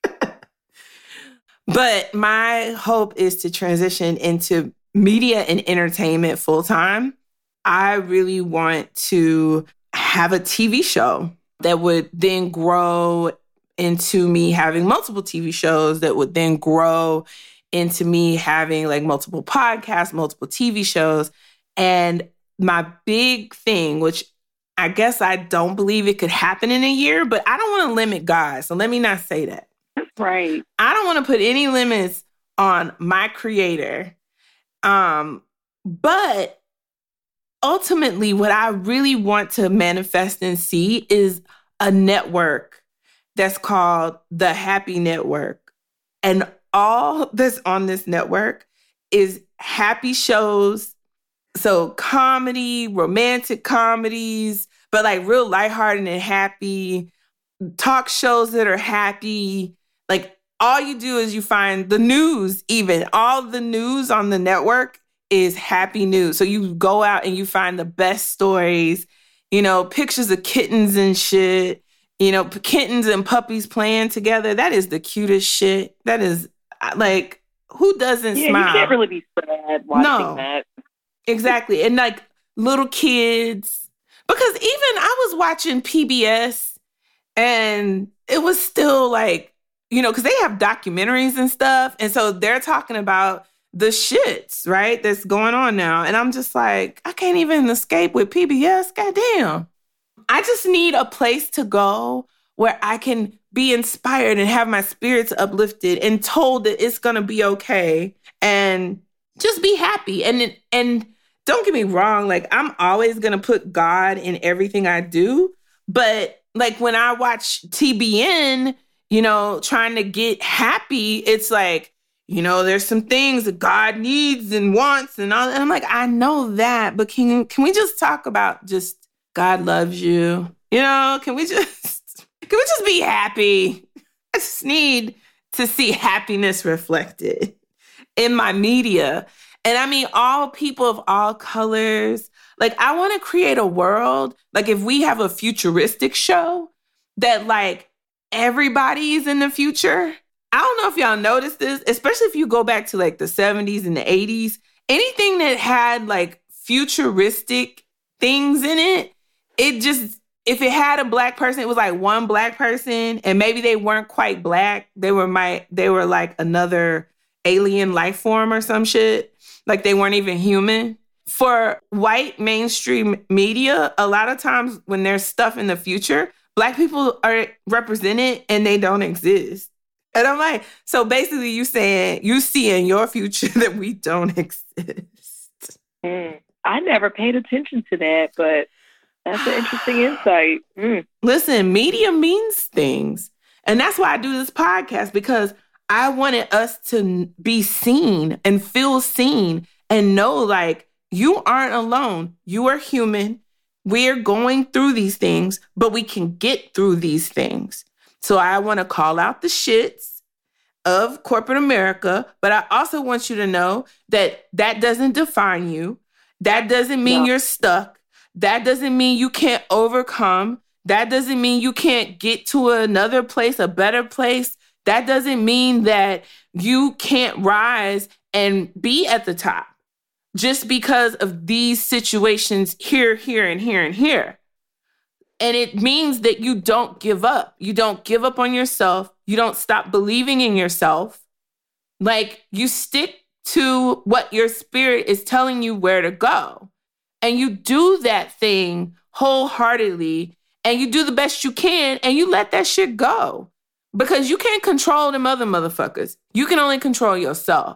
Speaker 1: But my hope is to transition into media and entertainment full time. I really want to have a T V show that would then grow into me having multiple T V shows that would then grow into me having like multiple podcasts, multiple T V shows. And my big thing, which I guess I don't believe it could happen in a year, but I don't want to limit God. So let me not say that.
Speaker 2: That's right.
Speaker 1: I don't want to put any limits on my creator. Um, but ultimately, what I really want to manifest and see is a network that's called the Happy Network. And all that's on this network is happy shows. So comedy, romantic comedies, but like real lighthearted and happy, talk shows that are happy. Like all you do is you find the news, even all the news on the network is happy news. So you go out and you find the best stories, you know, pictures of kittens and shit, you know, kittens and puppies playing together. That is the cutest shit. That is like, who doesn't
Speaker 2: yeah,
Speaker 1: smile?
Speaker 2: You can't really be sad watching
Speaker 1: no.
Speaker 2: that.
Speaker 1: Exactly. And like little kids, because even I was watching P B S and it was still like, you know, because they have documentaries and stuff. And so they're talking about the shits, right, that's going on now. And I'm just like, I can't even escape with P B S. Goddamn. I just need a place to go where I can be inspired and have my spirits uplifted and told that it's going to be okay and just be happy. And, and don't get me wrong, like I'm always going to put God in everything I do. But like when I watch T B N, you know, trying to get happy, it's like, you know, there's some things that God needs and wants and all. And I'm like, I know that, but can can we just talk about just God loves you? You know, can we just can we just be happy? I just need to see happiness reflected in my media. And I mean, all people of all colors. Like, I want to create a world, like if we have a futuristic show that like everybody is in the future. I don't know if y'all noticed this, especially if you go back to like the seventies and the eighties, anything that had like futuristic things in it, it just, if it had a black person, it was like one black person and maybe they weren't quite black. They were my, they were like another alien life form or some shit. Like they weren't even human. For white mainstream media, a lot of times when there's stuff in the future, Black people are represented and they don't exist. And I'm like, so basically you saying, you see in your future that we don't exist.
Speaker 2: Mm, I never paid attention to that, but that's an interesting insight. Mm.
Speaker 1: Listen, media means things. And that's why I do this podcast, because I wanted us to be seen and feel seen and know like you aren't alone. You are human. We're going through these things, but we can get through these things. So I want to call out the shits of corporate America, but I also want you to know that that doesn't define you. That doesn't mean no. you're stuck. That doesn't mean you can't overcome. That doesn't mean you can't get to another place, a better place. That doesn't mean that you can't rise and be at the top just because of these situations here, here, and here, and here. And it means that you don't give up. You don't give up on yourself. You don't stop believing in yourself. Like, you stick to what your spirit is telling you where to go. And you do that thing wholeheartedly, and you do the best you can, and you let that shit go. Because you can't control them other motherfuckers. You can only control yourself.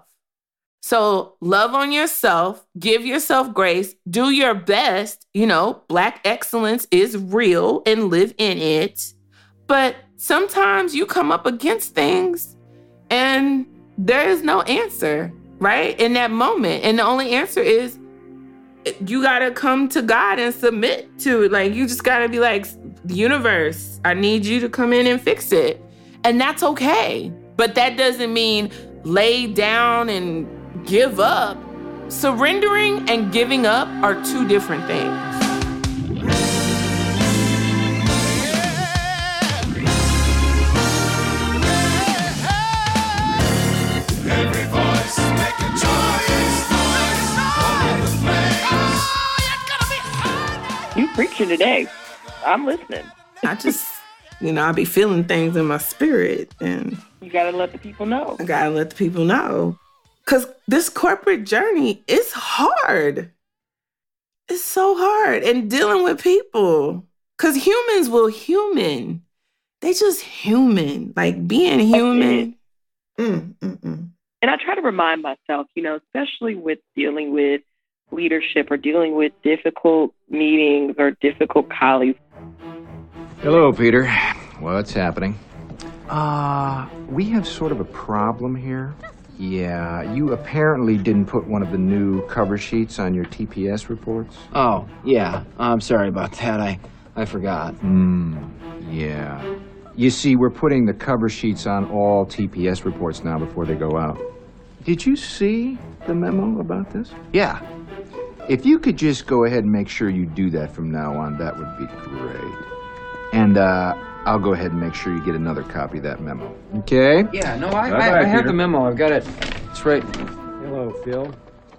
Speaker 1: So love on yourself, give yourself grace, do your best. You know, Black excellence is real and live in it. But sometimes you come up against things and there is no answer, right? In that moment. And the only answer is you got to come to God and submit to it. Like, you just got to be like, universe, I need you to come in and fix it. And that's okay. But that doesn't mean lay down and give up. Surrendering and giving up are two different things.
Speaker 3: Every voice make a choice, voice, all the place.
Speaker 2: You preaching today. I'm listening.
Speaker 1: I just, you know, I be feeling things in my spirit, and
Speaker 2: you gotta let the people know.
Speaker 1: I gotta let the people know. Because this corporate journey is hard. It's so hard. And dealing with people. Because humans will human. They just human. Like being human. Mm, mm, mm.
Speaker 2: And I try to remind myself, you know, especially with dealing with leadership or dealing with difficult meetings or difficult colleagues.
Speaker 4: Hello, Peter. What's happening? Uh, we have sort of a problem here. Yeah, you apparently didn't put one of the new cover sheets on your T P S reports.
Speaker 5: Oh, yeah. I'm sorry about that. I, I forgot.
Speaker 4: Hmm, yeah. You see, we're putting the cover sheets on all T P S reports now before they go out. Did you see the memo about this? Yeah. If you could just go ahead and make sure you do that from now on, that would be great. And, uh, I'll go ahead and make sure you get another copy of that memo. Okay?
Speaker 5: Yeah, no, I,
Speaker 4: Bye-bye,
Speaker 5: I, I have
Speaker 4: Peter.
Speaker 5: the memo. I've got it. It's right.
Speaker 4: Hello, Phil.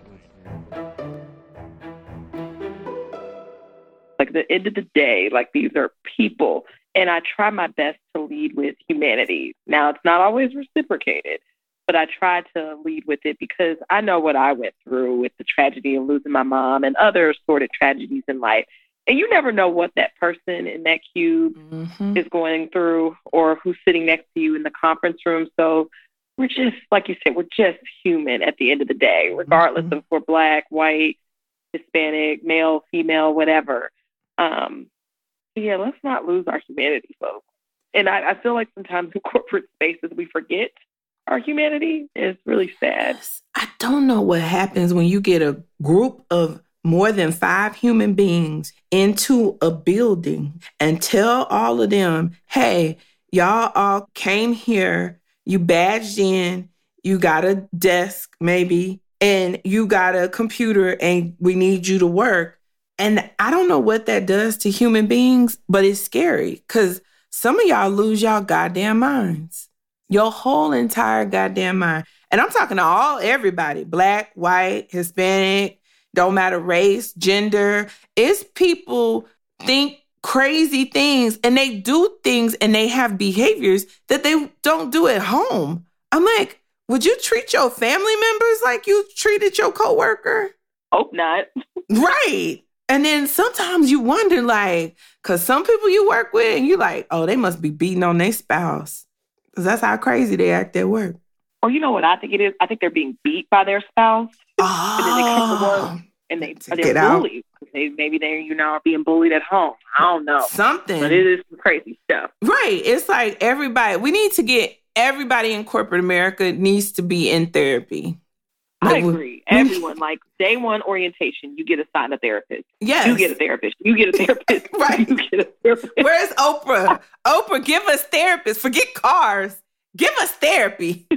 Speaker 2: Like, at the end of the day, like, these are people. And I try my best to lead with humanity. Now, it's not always reciprocated, but I try to lead with it because I know what I went through with the tragedy of losing my mom and other sort of tragedies in life. And you never know what that person in that cube
Speaker 1: Mm-hmm.
Speaker 2: is going through or who's sitting next to you in the conference room. So we're just, like you said, we're just human at the end of the day, regardless
Speaker 1: Mhm.
Speaker 2: of if we're Black, white, Hispanic, male, female, whatever. Um, so yeah, let's not lose our humanity, folks. And I, I feel like sometimes in corporate spaces we forget our humanity. It's really sad.
Speaker 1: Yes. I don't know what happens when you get a group of more than five human beings into a building and tell all of them, hey, y'all all came here, you badged in, you got a desk maybe, and you got a computer and we need you to work. And I don't know what that does to human beings, but it's scary because some of y'all lose y'all goddamn minds. Your whole entire goddamn mind. And I'm talking to all, everybody, Black, white, Hispanic, don't matter race, gender. It's people think crazy things and they do things and they have behaviors that they don't do at home. I'm like, would you treat your family members like you treated your coworker?
Speaker 2: Hope not.
Speaker 1: Right. And then sometimes you wonder, like, because some people you work with and you're like, oh, they must be beating on their spouse. Because that's how crazy they act at work.
Speaker 2: Or you know what I think it is? I think they're being beat by their spouse.
Speaker 1: Oh.
Speaker 2: And then they come to work and they,
Speaker 1: To
Speaker 2: they're
Speaker 1: get out.
Speaker 2: bullied. They, maybe they, you know, are being bullied at home. I don't know.
Speaker 1: Something.
Speaker 2: But it is some crazy stuff.
Speaker 1: Right. It's like everybody, we need to get everybody in corporate America needs to be in therapy.
Speaker 2: I
Speaker 1: Like, we-
Speaker 2: agree. Everyone, like day one orientation, you get assigned a therapist.
Speaker 1: Yes.
Speaker 2: You get a therapist. You get a therapist.
Speaker 1: Right.
Speaker 2: You get a therapist.
Speaker 1: Where's Oprah? Oprah, give us therapists. Forget cars. Give us therapy.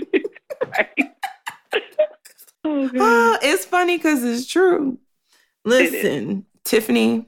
Speaker 2: Right. Oh, God.
Speaker 1: Oh, it's funny because it's true. Listen, Tiffany,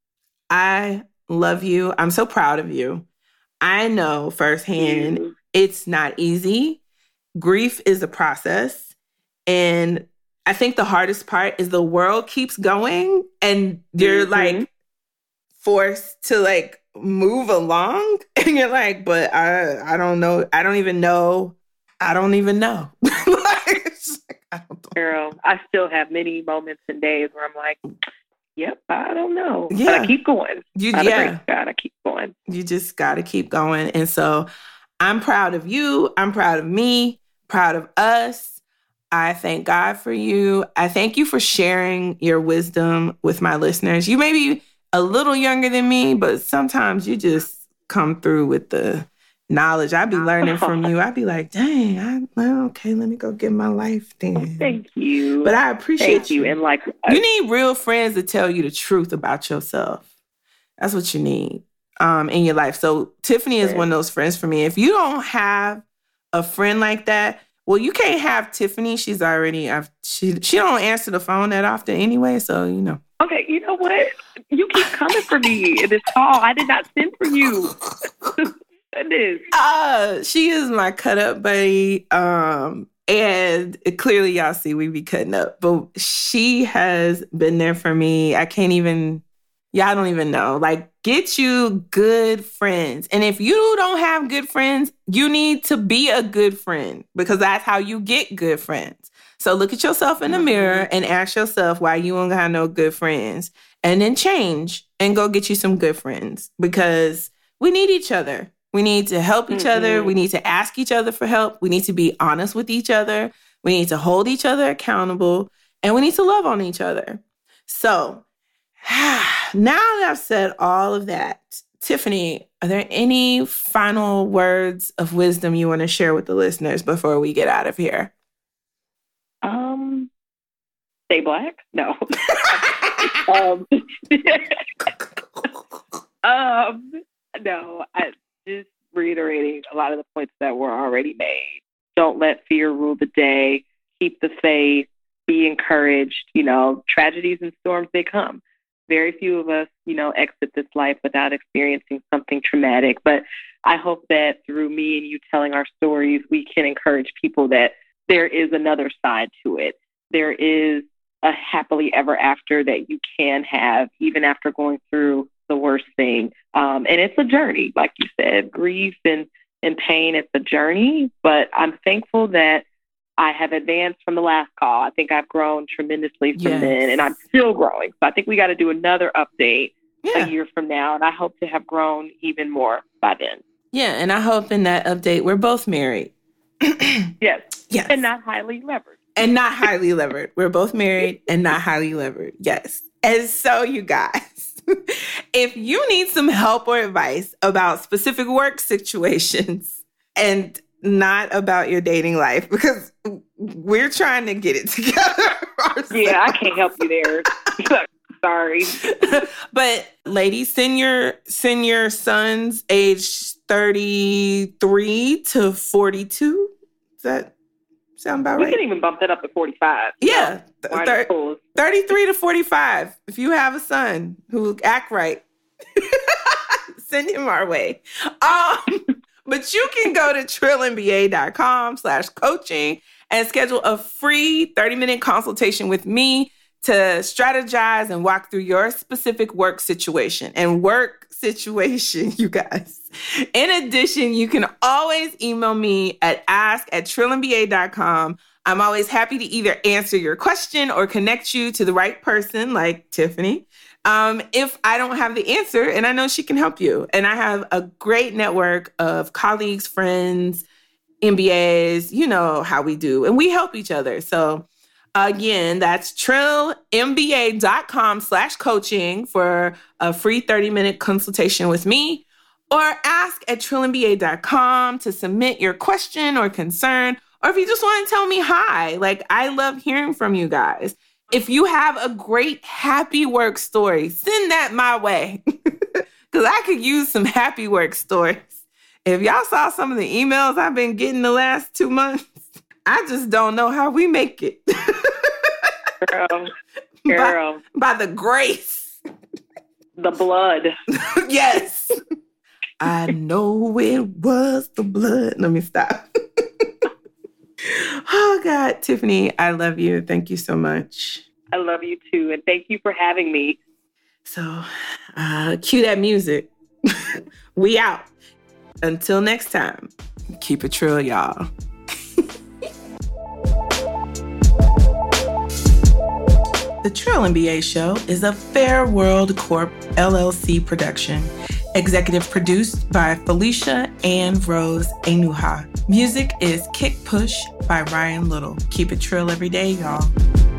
Speaker 1: I love you. I'm so proud of you. I know firsthand
Speaker 2: You.
Speaker 1: it's not easy. Grief is a process. And I think the hardest part is the world keeps going and you're
Speaker 2: Mhm.
Speaker 1: like forced to like move along. And you're like, but I I don't know. I don't even know. I don't even know. Like, it's like, I don't know.
Speaker 2: Girl, I still have many moments and days where I'm like, yep, I don't know. But
Speaker 1: Yeah.
Speaker 2: I keep going.
Speaker 1: You,
Speaker 2: By the
Speaker 1: yeah.
Speaker 2: grace of God, I keep going.
Speaker 1: You just got to keep going. And so I'm proud of you. I'm proud of me, proud of us. I thank God for you. I thank you for sharing your wisdom with my listeners. You may be a little younger than me, but sometimes you just come through with the knowledge. I be learning from you. I be like, dang, I, well, okay, let me go get my life then.
Speaker 2: Thank you.
Speaker 1: But I appreciate
Speaker 2: Thank you. And like,
Speaker 1: You need real friends to tell you the truth about yourself. That's what you need um, in your life. So Tiffany is
Speaker 2: Right.
Speaker 1: one of those friends for me. If you don't have a friend like that, well, you can't have Tiffany. She's already, I've, she she don't answer the phone that often anyway. So, you know.
Speaker 2: okay, you know what? You keep coming for me in this call. I did not send for you. Goodness.
Speaker 1: Uh, she is my cut up buddy. Um, and clearly y'all see we be cutting up, but she has been there for me. I can't even Y'all don't even know. Like, get you good friends. And if you don't have good friends, you need to be a good friend because that's how you get good friends. So look at yourself in the mirror and ask yourself why you don't have no good friends. And then change and go get you some good friends because we need each other. We need to help each mm-hmm. other. We need to ask each other for help. We need to be honest with each other. We need to hold each other accountable. And we need to love on each other. So now that I've said all of that, Tiffany, are there any final words of wisdom you want to share with the listeners before we get out of here?
Speaker 2: Um, stay black? No. um, um, no, I just reiterating a lot of the points that were already made. Don't let fear rule the day. Keep the faith. Be encouraged. You know, tragedies and storms, they come. Very few of us, you know, exit this life without experiencing something traumatic. But I hope that through me and you telling our stories, we can encourage people that there is another side to it. There is a happily ever after that you can have, even after going through the worst thing. Um, and it's a journey, like you said, grief and, and pain, it's a journey. But I'm thankful that I have advanced from the last call. I think I've grown tremendously from yes. then, and I'm still growing. So I think we got to do another update yeah. a year from now, and I hope to have grown even more by then.
Speaker 1: Yeah, and I hope in that update we're both married.
Speaker 2: yes.
Speaker 1: Yes.
Speaker 2: And not highly levered.
Speaker 1: And not highly levered. We're both married and not highly levered. Yes. And so, you guys, if you need some help or advice about specific work situations and not about your dating life, because we're trying to get it together ourselves.
Speaker 2: Yeah, I can't help you there. Sorry.
Speaker 1: But ladies, send your send your sons age thirty-three to forty-two. Does that sound about
Speaker 2: we
Speaker 1: right?
Speaker 2: We can even bump that up to forty-five.
Speaker 1: Yeah.
Speaker 2: No,
Speaker 1: thir- thirty-three to forty-five. If you have a son who act right, send him our way. Um But you can go to trill M B A dot com slash coaching and schedule a free thirty-minute consultation with me to strategize and walk through your specific work situation. And work situation, you guys. In addition, you can always email me at ask at trill M B A dot com. I'm always happy to either answer your question or connect you to the right person like Tiffany. Um, if I don't have the answer, and I know she can help you. And I have a great network of colleagues, friends, M B As, you know how we do. And we help each other. So again, that's trill M B A dot com slash coaching for a free thirty-minute consultation with me. Or ask at trill M B A dot com to submit your question or concern. Or if you just want to tell me hi. Like, I love hearing from you guys. If you have a great happy work story, send that my way because I could use some happy work stories. If y'all saw some of the emails I've been getting the last two months, I just don't know how we make it.
Speaker 2: Girl, girl.
Speaker 1: By, by the grace.
Speaker 2: The blood.
Speaker 1: Yes. I know it was the blood. Let me stop. Oh, God, Tiffany, I love you. Thank you so much.
Speaker 2: I love you, too. And thank you for having me.
Speaker 1: So, uh, cue that music. We out. Until next time, keep it trill, y'all. The Trill M B A Show is a Fair World Corp L L C production. Executive produced by Felicia and Rose Enuha. Music is Kick Push by Ryan Little. Keep it trill every day, y'all.